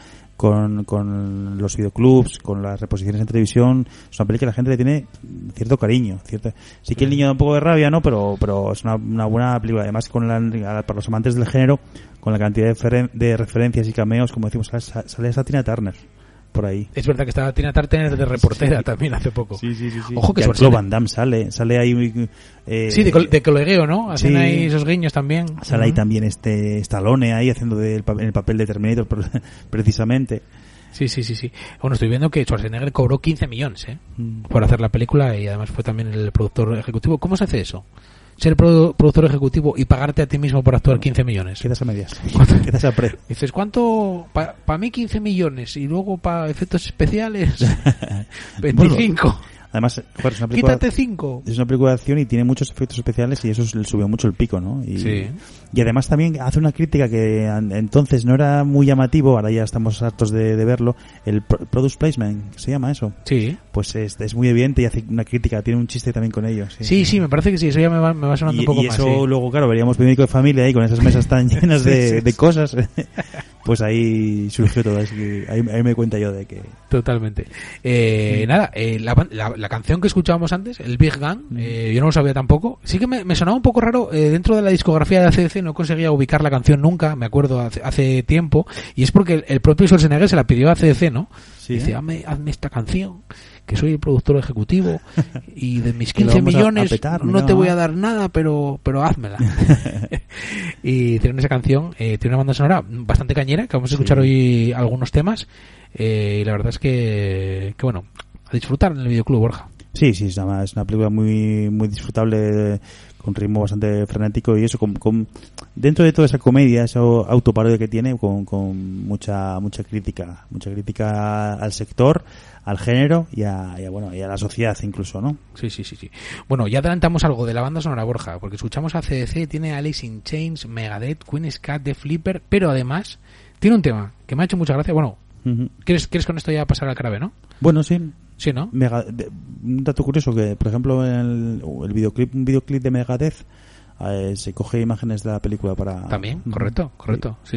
Con los videoclubs, con las reposiciones en televisión, es una película que la gente le tiene cierto cariño, sí que el niño da un poco de rabia, ¿no? Pero es una buena película, además para los amantes del género, con la cantidad de referencias y cameos, como decimos, sale esa Tina Turner por ahí.
Es verdad que estaba Tina Turner de reportera también hace poco.
Sí.
Ojo que
Jean-Claude Van Damme sale ahí.
Sí, de colegueo, ¿no? Hacen ahí esos guiños también.
Sale ahí también Stallone ahí haciendo en el papel de Terminator precisamente.
Sí. Bueno, estoy viendo que Schwarzenegger cobró 15 millones por hacer la película y además fue también el productor ejecutivo. ¿Cómo se hace eso? Ser productor ejecutivo y pagarte a ti mismo por actuar 15 millones.
Quedas a medias. Quedas a pre.
Dices, ¿cuánto? Para mí 15 millones y luego para efectos especiales 25.
Bueno, además, joder, es una película,
quítate 5.
es una película de acción y tiene muchos efectos especiales y eso le subió mucho el pico, ¿no? Y además también hace una crítica que entonces no era muy llamativo, ahora ya estamos hartos de verlo, el product placement, ¿se llama eso?
Sí.
Pues es muy evidente y hace una crítica, tiene un chiste también con ello.
Sí, me parece que sí, eso ya me va sonando un poco
y
más.
eso
Sí.
luego, claro, veríamos Médico de Familia ahí con esas mesas tan llenas de cosas. Pues ahí surgió todo, así que ahí me di cuenta yo de que...
Totalmente. Nada, la canción que escuchábamos antes, el Big Gun, yo no lo sabía tampoco. Sí que me sonaba un poco raro, dentro de la discografía de ACDC no conseguía ubicar la canción nunca, me acuerdo, hace tiempo, y es porque el propio Schwarzenegger se la pidió a ACDC, ¿no?
Sí,
dice, hazme esta canción, que soy el productor ejecutivo, y de mis
Que lo
15
vamos
millones
a petar,
no te voy a dar nada, pero házmela. Y tienen esa canción, tiene una banda sonora bastante cañera, que vamos a escuchar hoy algunos temas, y la verdad es que bueno, a disfrutar en el videoclub, Borja.
Sí, es una película muy muy disfrutable, con ritmo bastante frenético y eso, con dentro de toda esa comedia, esa autoparodia que tiene, con mucha crítica al sector, al género y a la sociedad incluso, ¿no?
Sí. Bueno, ya adelantamos algo de la banda sonora, Borja, porque escuchamos a CDC, tiene Alice in Chains, Megadeth, Queen's Cat, The Flipper, pero además tiene un tema que me ha hecho mucha gracia. Bueno, ¿quieres con esto ya pasar al carabe, no?
Bueno, sí.
Sí, ¿no?
Un dato curioso que, por ejemplo, en un videoclip de Megadeth se coge imágenes de la película para...
También, correcto. Sí.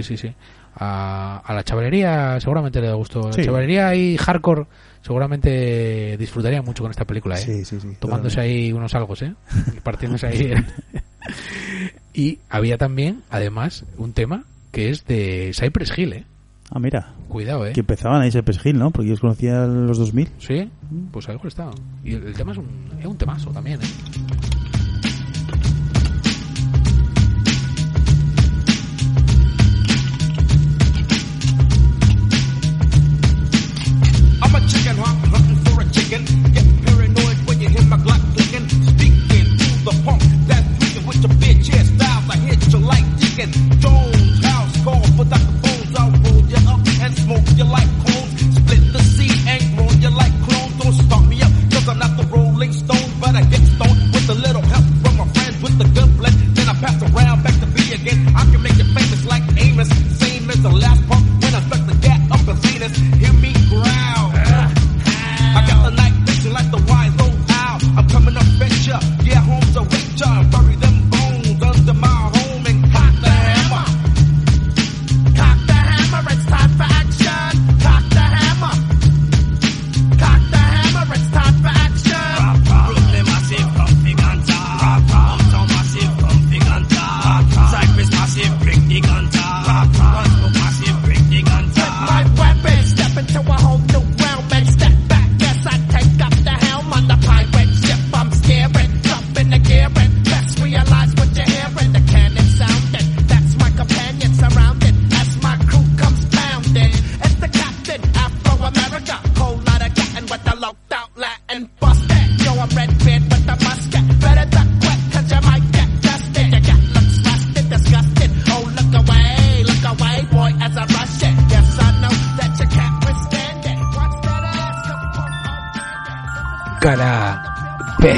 A la chavalería seguramente le gustó.
Sí.
La chavalería y hardcore seguramente disfrutaría mucho con esta película, ¿eh?
Sí.
Tomándose ahí unos algos, ¿eh? Partiéndose ahí. Y había también, además, un tema que es de Cypress Hill, ¿eh?
Ah, mira.
Cuidado,
Que empezaban ahí Cypress Hill, ¿no? Porque yo conocía los 2000.
Sí, pues ahí está. Y el tema es un temazo también, ¿eh?
I'm a chicken hawk hunting for a chicken. Get paranoid when you hear my Glock clicking. Speaking to the punk that's freaking with your bitch hairstyles. I hit you like Deacon Jones. House call for Dr. Bones. I'll roll you up and smoke you like cones. Split the seed and grow you like clones. Don't start me up, cause I'm not the Rolling Stone, but I get stoned with
Carabe.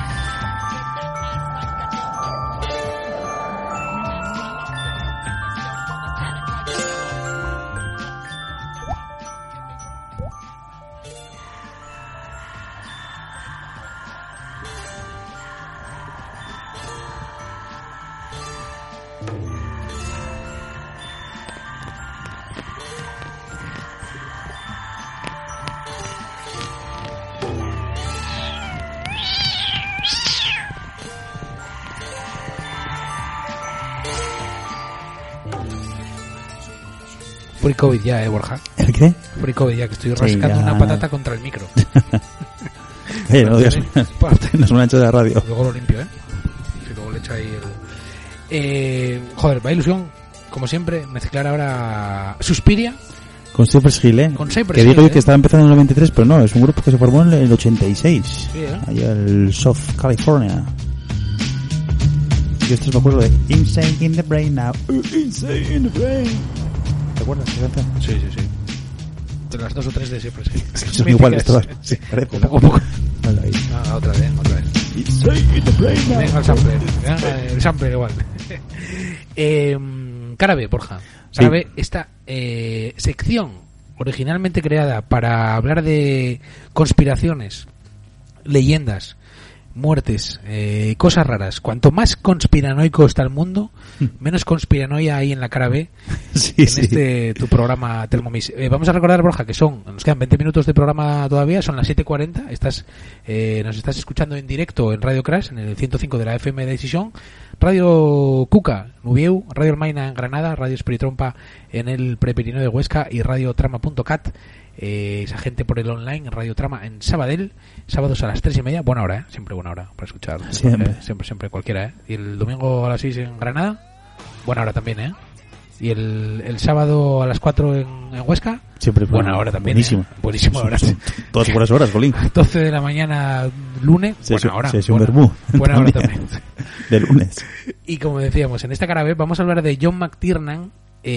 Free COVID ya, Borja.
¿El qué?
Free COVID ya, que estoy rascando
ya.
una patata contra el micro.
No digas, nos han hecho de la radio.
Luego lo limpio, y luego le echo ahí el... joder, va ilusión, como siempre, mezclar ahora Suspiria
Con Cypress Hill,
Con Cypress
que digo
Hill,
que estaba empezando en el 93, pero no, es un grupo que se formó en el 86.
Sí,
Allá en el South California. Yo esto me acuerdo de Insane in the Brain Now. Insane in the Brain. ¿Te acuerdas de esa canción?
Sí, sí, sí. De las 2 o 3 de siempre, sí.
Es que son iguales todas. Sí, parece, ¿no?
Poco a poco.
Vale, ahí.
Ah, otra vez.
Insane in the Brain Now.
Venga el sampler. Venga, el sampler igual. Carabe, Borja.
Sí.
Carabe, esta sección originalmente creada para hablar de conspiraciones, leyendas, muertes, cosas raras. Cuanto más conspiranoico está el mundo, menos conspiranoia hay en la cara B.
Sí,
en
sí.
este tu programa Thermomix. Vamos a recordar, Borja, que nos quedan 20 minutos de programa todavía, son las 7:40. Nos estás escuchando en directo en Radio Crash, en el 105 de la FM de Decisión, Radio Cuca, Nubieu, Radio Almaina en Granada, Radio Espiritrompa en el Prepirineo de Huesca y Radio Trama.cat. Esa gente por el online, Radio Trama en Sabadell, sábados a las 3:30, buena hora, siempre buena hora para escuchar,
Siempre.
siempre cualquiera, y el domingo a las 6 en Granada, buena hora también, y el sábado a las 4 en Huesca,
Siempre
buena hora también,
buenísimo.
buenísima hora.
Son todas buenas horas, Colín.
12 de la mañana lunes, buena hora,
Sí, un vermú.
buena hora también.
De lunes.
Y como decíamos, en esta cara B vamos a hablar de John McTiernan.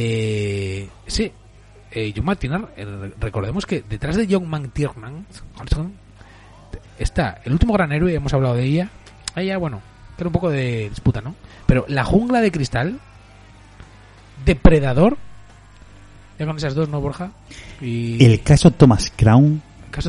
John McTiernan, recordemos que detrás de John McTiernan está el último gran héroe, hemos hablado de ella. Bueno, que era un poco de disputa, ¿no? Pero La jungla de cristal, Depredador, ya con esas dos, ¿no, Borja? Y
El caso Thomas Crown.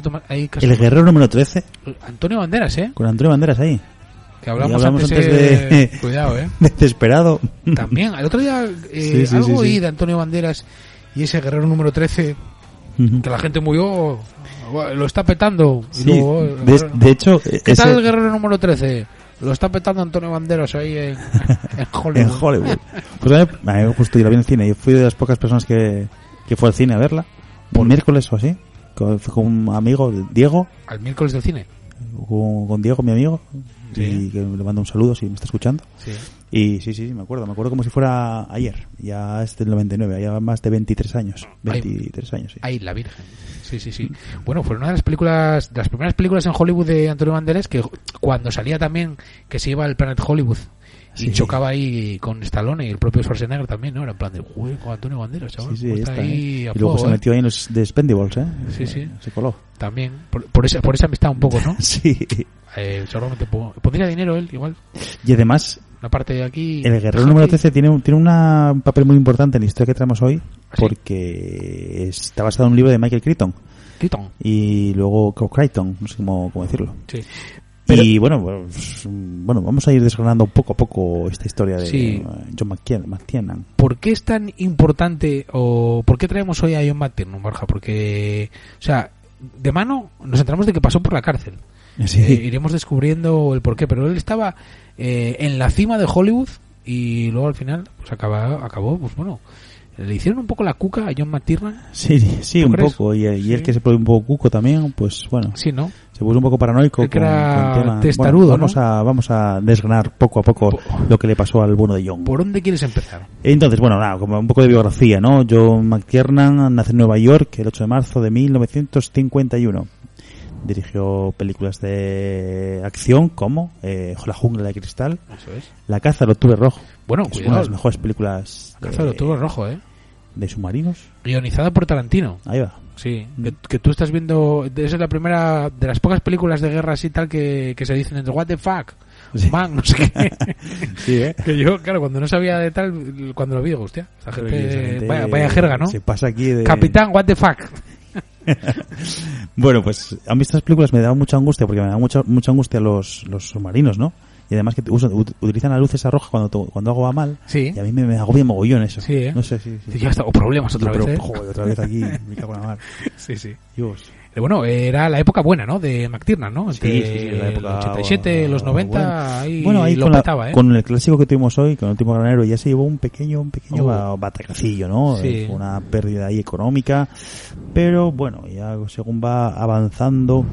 el
Guerrero número 13.
Antonio Banderas,
Con Antonio Banderas ahí.
que hablamos,
Y hablamos
antes
de...
cuidado,
Desesperado.
También, el otro día
Sí,
algo
sí.
oí de Antonio Banderas y ese Guerrero número 13, que la gente murió, lo está petando. Y
Sí,
luego,
de hecho...
¿qué tal el Guerrero número 13? Lo está petando Antonio Banderas ahí en Hollywood.
En Hollywood. Pues a mí justo yo la vi en el cine. Yo fui de las pocas personas que fue al cine a verla. Un miércoles o así. Fui con un amigo, Diego.
Al miércoles del cine.
Con Diego, mi amigo.
Sí.
Y que le mando un saludo si me está escuchando.
Sí.
Y sí, me acuerdo como si fuera ayer. Ya es del 99, ya más de 23 años. 23 años, sí.
Ay, la Virgen. Sí. Bueno, fue una de las primeras películas en Hollywood de Antonio Banderas, que cuando salía también, que se iba al Planet Hollywood y
Sí.
chocaba ahí con Stallone y el propio Schwarzenegger también, ¿no? Era en plan de, uy, con Antonio Banderas, chaval.
Sí,
Pues
está
está ahí a
Y luego
fuego,
se metió ahí en los de Spendables,
Sí.
Se coló.
También, por esa amistad un poco, ¿no?
Sí.
Seguramente pondría dinero él, igual.
Y además,
Una parte de aquí...
el Guerrero número 13 tiene un papel muy importante en la historia que traemos hoy,
¿Ah, sí?
porque está basado en un libro de Michael Crichton.
Crichton.
Y luego Crichton, no sé cómo decirlo.
Sí.
Y bueno, vamos a ir desgranando poco a poco esta historia de
Sí.
John McTiernan.
¿Por qué es tan importante o por qué traemos hoy a John McTiernan, Borja? Porque, o sea, de mano nos enteramos de que pasó por la cárcel.
Sí.
Iremos descubriendo el porqué, pero él estaba en la cima de Hollywood y luego al final pues acabó, pues bueno, le hicieron un poco la cuca a John McTiernan.
Sí,
¿Tú
un
crees?
poco. Y
Sí.
él que se pone un poco cuco también, pues bueno,
Sí, ¿no?
se puso un poco paranoico.
Él que era
con tema.
testarudo,
Bueno, vamos a desgranar poco a poco lo que le pasó al bueno de John.
¿Por dónde quieres empezar?
Entonces, bueno, nada, como un poco de biografía, ¿no? John McTiernan nace en Nueva York el 8 de marzo de 1951. Dirigió películas de acción como La jungla de cristal,
Eso es.
La caza del octubre rojo.
Bueno,
que es una
cuidado.
de las mejores películas.
La caza del octubre rojo,
de submarinos.
Guionizada por Tarantino.
Ahí va.
Sí, que tú estás viendo, esa es la primera de las pocas películas de guerra así tal que se dicen entre what the fuck,
Sí.
man, no sé qué.
Sí,
Que yo, claro, cuando no sabía de tal, cuando lo vi, digo, hostia, esta
Creo que esa
gente,
gente
vaya jerga, ¿no?
Se pasa aquí de...
Capitán, what the fuck.
Bueno, pues a mí estas películas me daban mucha angustia porque me daban mucha angustia los submarinos, ¿no? Y además que utilizan la luz esa roja cuando algo va mal.
Sí.
Y a mí me agobia mogollón eso.
Sí, ¿eh?
No sé, sí.
Ya está, o problemas otra vez,
pero,
¿eh?
joder, otra vez aquí, me cago en la mar.
Sí, sí.
Dios.
Bueno, era la época buena, ¿no? De McTiernan, ¿no?
Sí, la época...
el 87, los 90,
bueno, ahí
lo
con,
petaba, ¿eh?
con el clásico que tuvimos hoy, con el último granero, ya se llevó un pequeño batacacillo, ¿no?
Sí.
Fue una pérdida ahí económica, pero bueno, ya según va avanzando,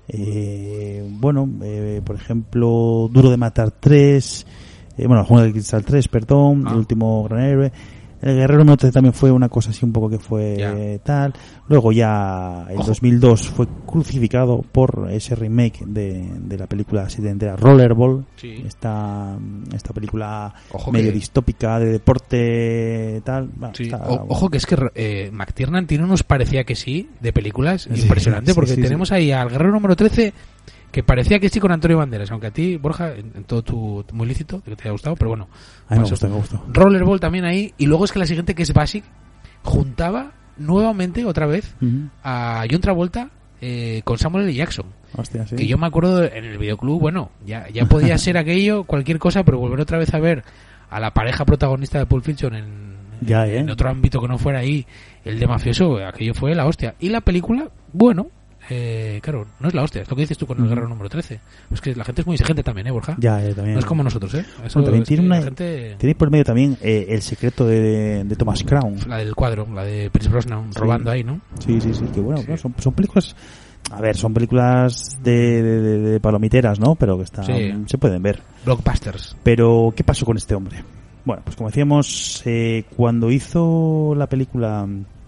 por ejemplo, Duro de Matar 3, La Jungla del Cristal 3, perdón, El último gran héroe. El Guerrero número 13 también fue una cosa así un poco que fue tal. Luego ya en 2002 fue crucificado por ese remake de la película setentera Rollerball.
Sí.
Esta película
Ojo
medio
que...
distópica de deporte tal. Bueno,
sí. Ojo que es que McTiernan tiene unos parecía que sí de películas impresionante, porque tenemos ahí al Guerrero número 13 que parecía que sí con Antonio Banderas, aunque a ti, Borja, en todo tu muy lícito, que te haya gustado, pero bueno.
A mí me gustó.
Rollerball también ahí, y luego es que la siguiente, que es Basic, juntaba nuevamente, otra vez, a John Travolta con Samuel L. Jackson.
Hostia, sí.
Que yo me acuerdo en el videoclub, bueno, ya podía ser aquello, cualquier cosa, pero volver otra vez a ver a la pareja protagonista de Pulp Fiction en otro ámbito que no fuera ahí, el de mafioso, aquello fue la hostia. Y la película, bueno... claro, no es la hostia, es lo que dices tú con el Guerrero número 13. Es que la gente es muy exigente también, Borja.
Ya, también.
No es como nosotros, Eso
también
es
tiene
gente...
Tiene por medio también El secreto de Thomas Crown.
La del cuadro, la de Pierce Brosnan, robando ahí, ¿no?
Sí, que bueno, son películas... A ver, son películas de palomiteras, ¿no? Pero que se pueden ver.
Blockbusters.
Pero, ¿qué pasó con este hombre? Bueno, pues como decíamos, cuando hizo la película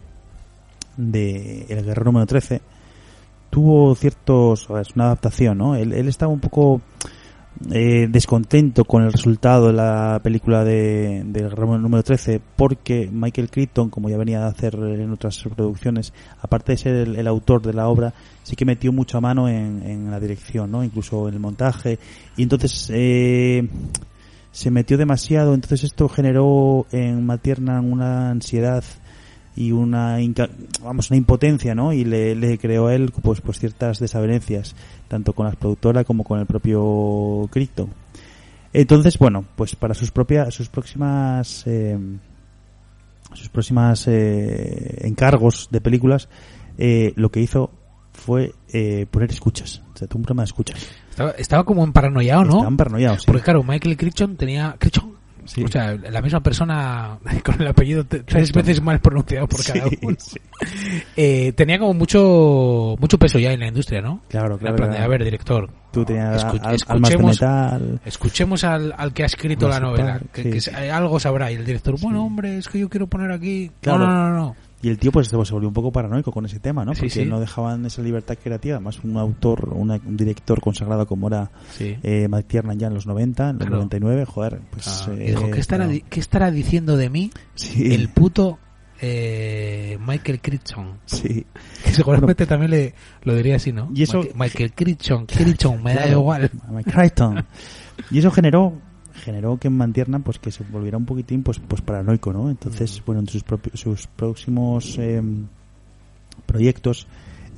de El Guerrero número 13... tuvo ciertos... es una adaptación, ¿no? Él estaba un poco descontento con el resultado de la película del Guerrero número 13 porque Michael Crichton, como ya venía a hacer en otras producciones, aparte de ser el autor de la obra, sí que metió mucha mano en la dirección, ¿no? Incluso en el montaje. Y entonces se metió demasiado. Entonces esto generó en McTiernan una ansiedad y una impotencia, ¿no? Y le creó a él pues ciertas desavenencias tanto con la productora como con el propio Crichton. Entonces, bueno, pues para sus próximas encargos de películas, lo que hizo fue poner escuchas. O sea, tuvo un programa de escuchas.
Estaba como emparanoiado, ¿no?
Estaba emparanoiado, sí.
Porque claro, Michael Crichton tenía... Sí. O sea, la misma persona con el apellido 3 veces mal pronunciado por cada uno. Sí. Tenía como mucho peso ya en la industria, ¿no?
Claro.
En plan de, a ver, director,
tú tenías almas de metal.
Escuchemos al que ha escrito la novela, que algo sabrá. Y el director, bueno, hombre, es que yo quiero poner aquí...
Claro.
No.
Y el tío pues se volvió un poco paranoico con ese tema, ¿no? Porque no dejaban esa libertad creativa. Además, un director consagrado como era McTiernan ya en los 90, en los 99, joder, pues...
dijo, ¿qué estará diciendo de mí el puto Michael Crichton?
Sí.
Que seguramente también lo diría así, ¿no?
Y eso...
Michael Crichton, me da igual.
Crichton. Y eso generó que McTiernan pues que se volviera un poquitín pues paranoico, ¿no? Entonces, bueno, en sus próximos proyectos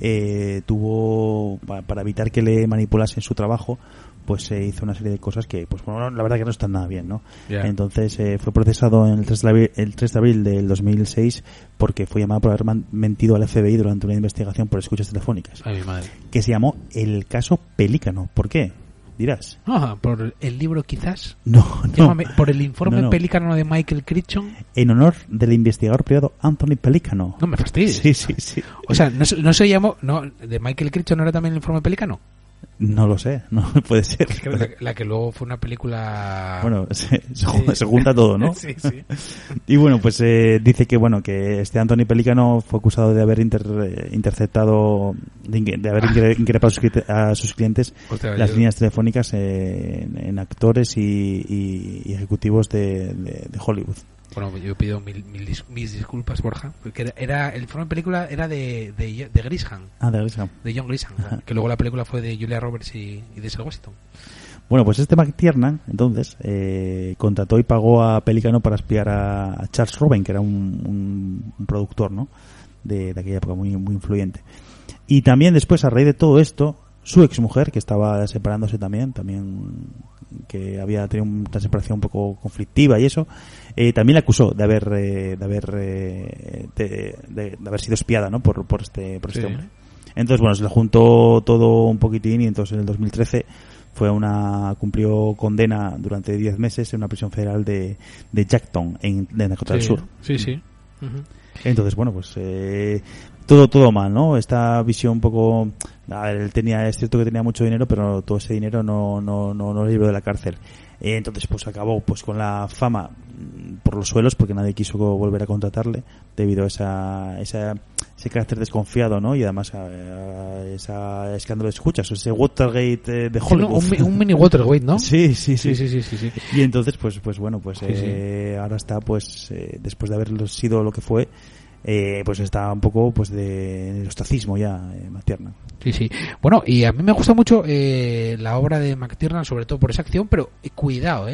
tuvo, para evitar que le manipulasen su trabajo, pues se hizo una serie de cosas que, pues bueno, la verdad que no están nada bien, ¿no? Yeah. Entonces fue procesado el 3 de abril del 2006 porque fue llamado por haber mentido al FBI durante una investigación por escuchas telefónicas.
Ay, mi madre.
Que se llamó el caso Pelícano. ¿Por qué? Dirás.
¿Por el libro quizás?
No.
¿Por el informe Pelícano de Michael Crichton?
En honor del investigador privado Anthony Pelícano.
No me fastidies.
Sí.
O sea, no se llamó... No, ¿de Michael Crichton no era también el informe Pelícano?
No lo sé, no puede ser.
Es que la que luego fue una película...
Bueno, se junta todo, ¿no?
Sí.
Y bueno, pues dice que este Anthony Pelícano fue acusado de haber interceptado, de haber increpado a sus clientes las líneas telefónicas en actores y ejecutivos de Hollywood.
Bueno, yo pido mis disculpas, Borja, porque el forma de película era de Grisham.
De Grisham.
De John Grisham, que luego la película fue de Julia Roberts y Denzel Washington.
Bueno, pues McTiernan, entonces, contrató y pagó a Pelicano para espiar a Charles Roven, que era un productor, ¿no? De aquella época muy influyente. Y también después, a raíz de todo esto, su exmujer, que estaba separándose también que había tenido una separación un poco conflictiva y eso, también le acusó de haber sido espiada, ¿no? por este hombre. Entonces, bueno, se le juntó todo un poquitín y entonces en el 2013 cumplió condena durante 10 meses en una prisión federal de Jackson, de Dakota del Sur.
Sí. Uh-huh.
Entonces, bueno, pues todo mal, ¿no? Esta visión un poco... es cierto que tenía mucho dinero, pero todo ese dinero no lo libró de la cárcel. Entonces, pues acabó pues con la fama por los suelos, porque nadie quiso volver a contratarle debido a ese carácter desconfiado, ¿no? Y además a ese escándalo de escuchas, ese Watergate de Hollywood.
Un mini Watergate, ¿no?
Sí.
Sí.
Y entonces, pues bueno, pues ahora está, pues después de haber sido lo que fue, pues está un poco pues en el ostracismo ya, McTiernan.
Sí. Bueno, y a mí me gusta mucho la obra de McTiernan, sobre todo por esa acción, pero cuidado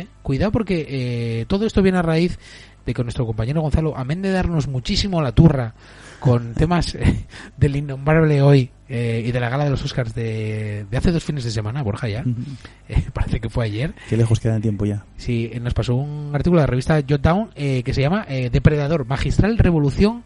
porque todo esto viene a raíz de que nuestro compañero Gonzalo, amén de darnos muchísimo la turra con temas del innombrable hoy y de la gala de los Oscars de hace 2 fines de semana, Borja, ya. Parece que fue ayer.
Qué lejos queda el tiempo ya.
Sí, nos pasó un artículo de la revista Jot Down que se llama Depredador, magistral revolución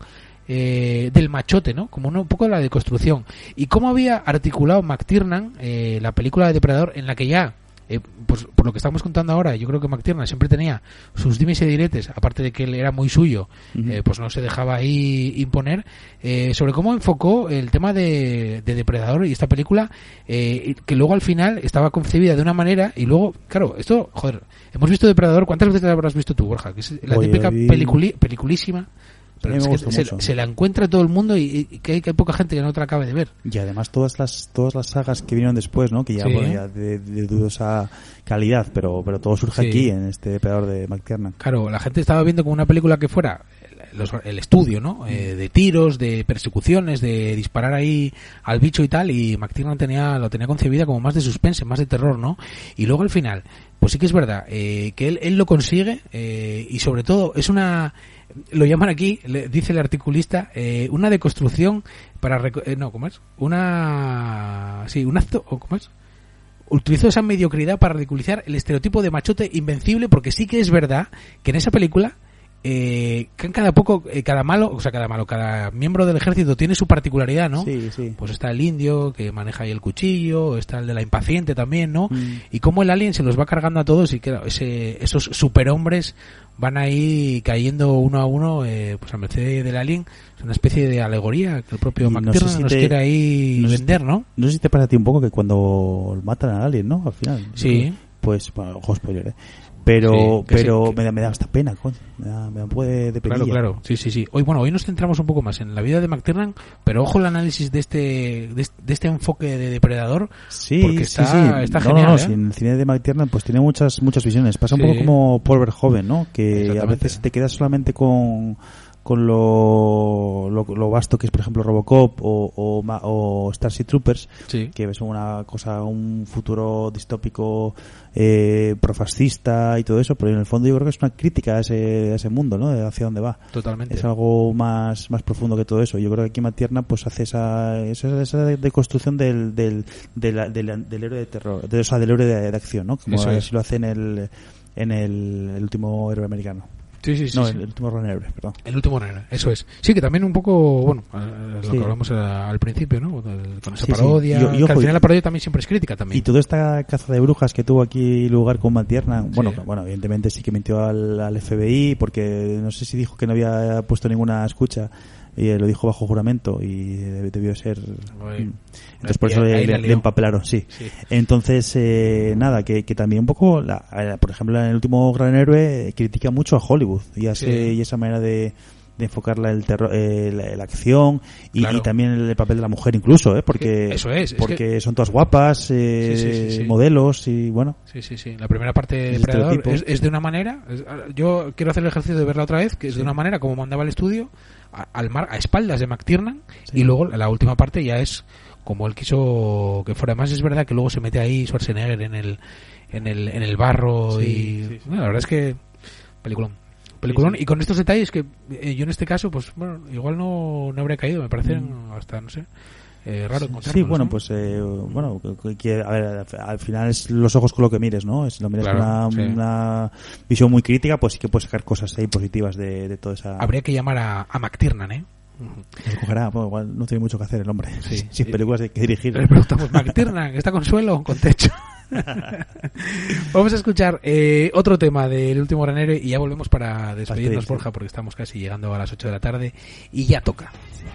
del machote, ¿no? Como un poco de la deconstrucción. Y cómo había articulado McTiernan la película de Depredador, en la que ya pues por lo que estamos contando ahora, yo creo que McTiernan siempre tenía sus dimes y diretes, aparte de que él era muy suyo, pues no se dejaba ahí imponer, sobre cómo enfocó el tema de Depredador y esta película, que luego al final estaba concebida de una manera y luego, claro, esto, joder, hemos visto Depredador, ¿cuántas veces la habrás visto tú, Borja? Que es la típica peliculísima. Pero es que se la encuentra todo el mundo y que hay poca gente que no te la acabe de ver.
Y además todas las sagas que vinieron después, ¿no? Que ya, ya de dudosa calidad, pero todo surge aquí en este Depredador de McTiernan.
Claro, la gente estaba viendo como una película que fuera el estudio, ¿no? De tiros, de persecuciones, de disparar ahí al bicho y tal, y McTiernan lo tenía concebida como más de suspense, más de terror, ¿no? Y luego al final, pues sí que es verdad que él lo consigue, y sobre todo es lo llaman aquí, dice el articulista, una deconstrucción para ¿cómo es? Un acto, ¿o cómo es? Utilizó esa mediocridad para ridiculizar el estereotipo de machote invencible, porque sí que es verdad que en esa película cada miembro del ejército tiene su particularidad, ¿no?
Sí.
Pues está el indio que maneja ahí el cuchillo, está el de la impaciente también, ¿no? Y cómo el alien se los va cargando a todos y claro, esos superhombres van ahí cayendo uno a uno, pues a merced del alien. Es una especie de alegoría que el propio McTiernan nos quiere ahí vender, ¿no?
No sé si te parece a ti un poco que cuando matan al alien, ¿no? Al final.
Sí.
Pues, bueno, ojo, spoiler, Pero me da hasta pena, coño. Me puede depender.
Claro. Sí. Hoy nos centramos un poco más en la vida de McTiernan, pero ojo el análisis de este enfoque de Depredador, porque está genial.
No, en el cine de McTiernan pues tiene muchas visiones. Pasa un poco como Paul Verhoeven, ¿no? Que a veces te quedas solamente con lo vasto que es, por ejemplo, Robocop o Starship Troopers, que ves un futuro distópico profascista y todo eso, pero en el fondo yo creo que es una crítica a ese mundo, ¿no? De hacia dónde va.
Totalmente.
Es algo más profundo que todo eso. Yo creo que aquí McTiernan pues hace esa deconstrucción del héroe de terror, del héroe de acción, ¿no? Como así lo hace en el último héroe americano.
Sí.
El último runner, perdón.
El último runner, eso es. Sí, que también un poco, bueno, lo que hablamos al principio, ¿no? Con esa parodia.
Y
que al final la parodia también siempre es crítica también.
Y toda esta caza de brujas que tuvo aquí lugar con McTiernan, bueno, evidentemente sí que mintió al FBI, porque no sé si dijo que no había puesto ninguna escucha, y lo dijo bajo juramento, y debió ser... Entonces por eso le empapelaron, sí. Entonces, que también un poco, por ejemplo, en el último Gran Héroe critica mucho a Hollywood y esa manera de enfocar el terror, la acción y,
Claro.
y también el papel de la mujer incluso, porque
Eso es
porque
que...
son todas guapas,
sí.
modelos y bueno.
Sí. La primera parte de
El
Depredador
estereotipo.
es de una manera. Yo quiero hacer el ejercicio de verla otra vez, que es de una manera como mandaba el estudio, a espaldas de McTiernan,
Sí.
y luego la última parte ya es como él quiso que fuera. Además es verdad que luego se mete ahí Schwarzenegger en el barro y bueno, la verdad es que peliculón. Y con estos detalles que yo en este caso, pues bueno, igual no habría caído, me parecen hasta, no sé, raro encontrarlos.
Sí, bueno,
¿no?
pues a ver, al final es los ojos con lo que mires, ¿no? Si lo miras
Claro,
con
sí.
una visión muy crítica, pues sí que puedes sacar cosas ahí positivas de toda esa...
Habría que llamar a McTiernan, ¿eh?
Nos cogerá, bueno, igual no tiene mucho que hacer el hombre.
Sí.
Sin películas hay que dirigir.
Le preguntamos, McTiernan, ¿está con suelo o con techo? Vamos a escuchar otro tema del último granero y ya volvemos para despedirnos, Borja, porque estamos casi llegando a las 8 de la tarde y ya toca.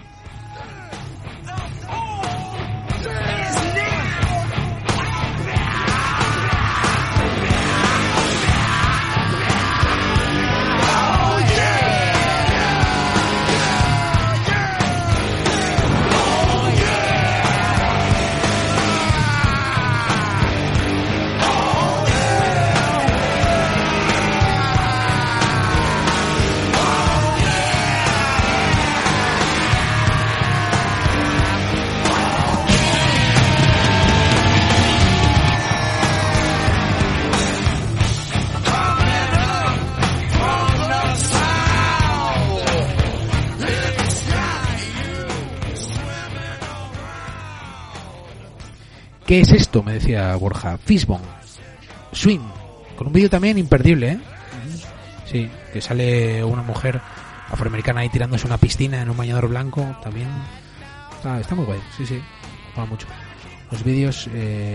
¿Qué es esto? Me decía Borja. Fishbone. Swim. Con un vídeo también imperdible, ¿eh? Sí, que sale una mujer afroamericana ahí tirándose una piscina en un bañador blanco. También está muy guay. Sí. Mola mucho. Los vídeos,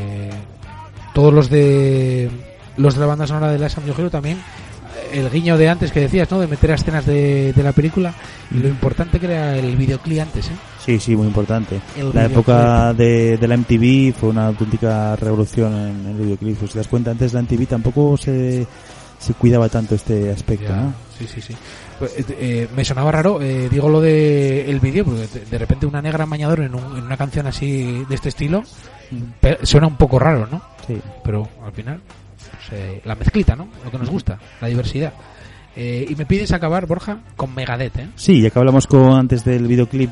todos los de la banda sonora de Last Action Hero también. El guiño de antes que decías, ¿no? De meter a escenas de la película y lo importante que era el videoclip antes, ¿eh?
Sí, muy importante.
El
La
videoclip.
época de la MTV fue una auténtica revolución en el videoclip. Si te das cuenta, antes de la MTV tampoco se cuidaba tanto este aspecto,
Ya,
¿no?
Sí. Pues, me sonaba raro, digo lo de el vídeo, porque de repente una negra en bañador en una canción así de este estilo suena un poco raro, ¿no?
Sí.
Pero al final, pues, la mezclita, ¿no? Lo que nos gusta, la diversidad. Y me pides acabar, Borja, con Megadeth, ¿eh?
Sí, ya que hablamos antes del videoclip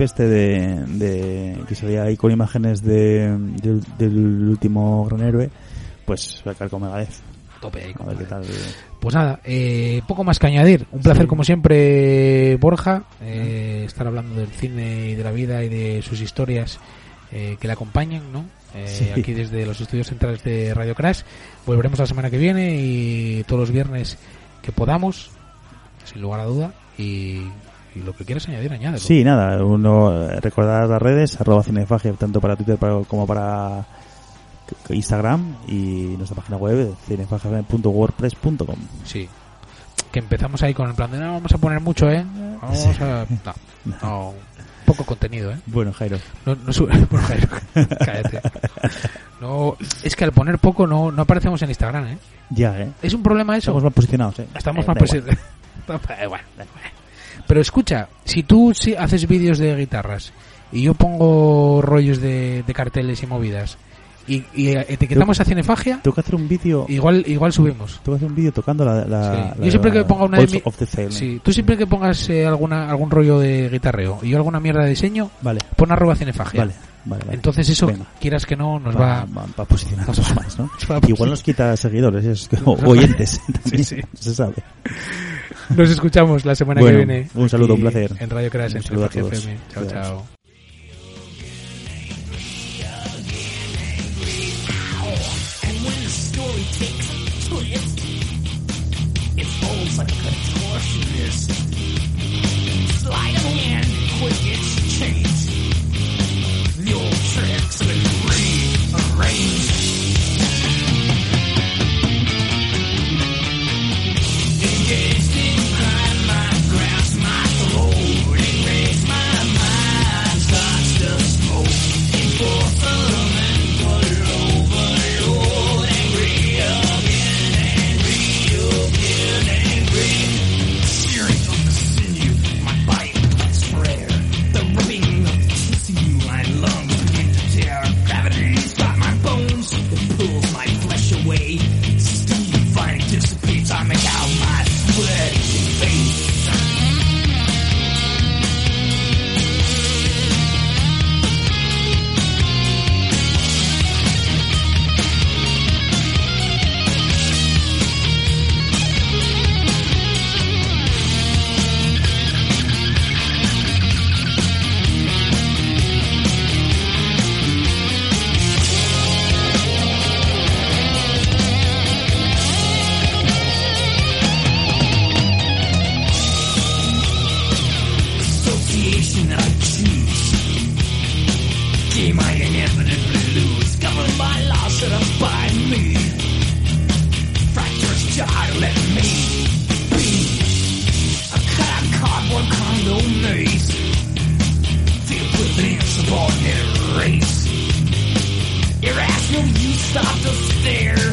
de que salía ahí con imágenes del último gran héroe, pues voy a acabar con Megadeth.
Tope ahí.
A ver qué tal.
Pues nada, poco más que añadir. Un placer como siempre, Borja, estar hablando del cine y de la vida y de sus historias que le acompañan, ¿no? Aquí desde los estudios centrales de Radio Crash. Volveremos la semana que viene y todos los viernes que podamos, sin lugar a duda. Y lo que quieras añadir, añádelo.
Sí, nada, recordar las redes, @cinefagia, tanto para Twitter como para Instagram, y nuestra página web cinefagia.wordpress.com.
Sí. Que empezamos ahí con el plan de no vamos a poner mucho, vamos a... No, poco contenido,
Bueno, Jairo.
No sube. Bueno, Jairo, cállate. No, es que al poner poco no aparecemos en Instagram,
Ya,
Es un problema eso.
Estamos mal posicionados,
Estamos
Da
mal
igual.
posicionados. Bueno. Pero escucha, si tú haces vídeos de guitarras y yo pongo rollos de carteles y movidas y etiquetamos a Cinefagia,
Tengo que hacer un vídeo.
igual subimos.
Tengo que hacer un vídeo tocando
Sí.
la
Yo siempre que ponga una
Pulse
de
of the Sale.
sí, tú siempre que pongas algún rollo de guitarreo y yo alguna mierda de diseño,
Vale.
pon @Cinefagia.
Vale.
Entonces eso,
Venga.
quieras que no, nos va
a posicionarnos
nos va-
más, ¿no?
nos va a
Igual
posicionar.
nos quita seguidores, o oyentes. También,
Sí.
no se sabe.
Nos escuchamos la semana
Bueno,
que viene.
un saludo,
aquí
un placer.
En Radio Crash,
Un
en
saludo a
Cinefagia
todos.
FM. Chao,
Cuidaos.
chao.
My body game I inevitably lose. Governed by law set up by me. Fractures child, let me be. A cut-out cardboard condo maze. Filled with an insubordinate race. Irrational, you stop to stare.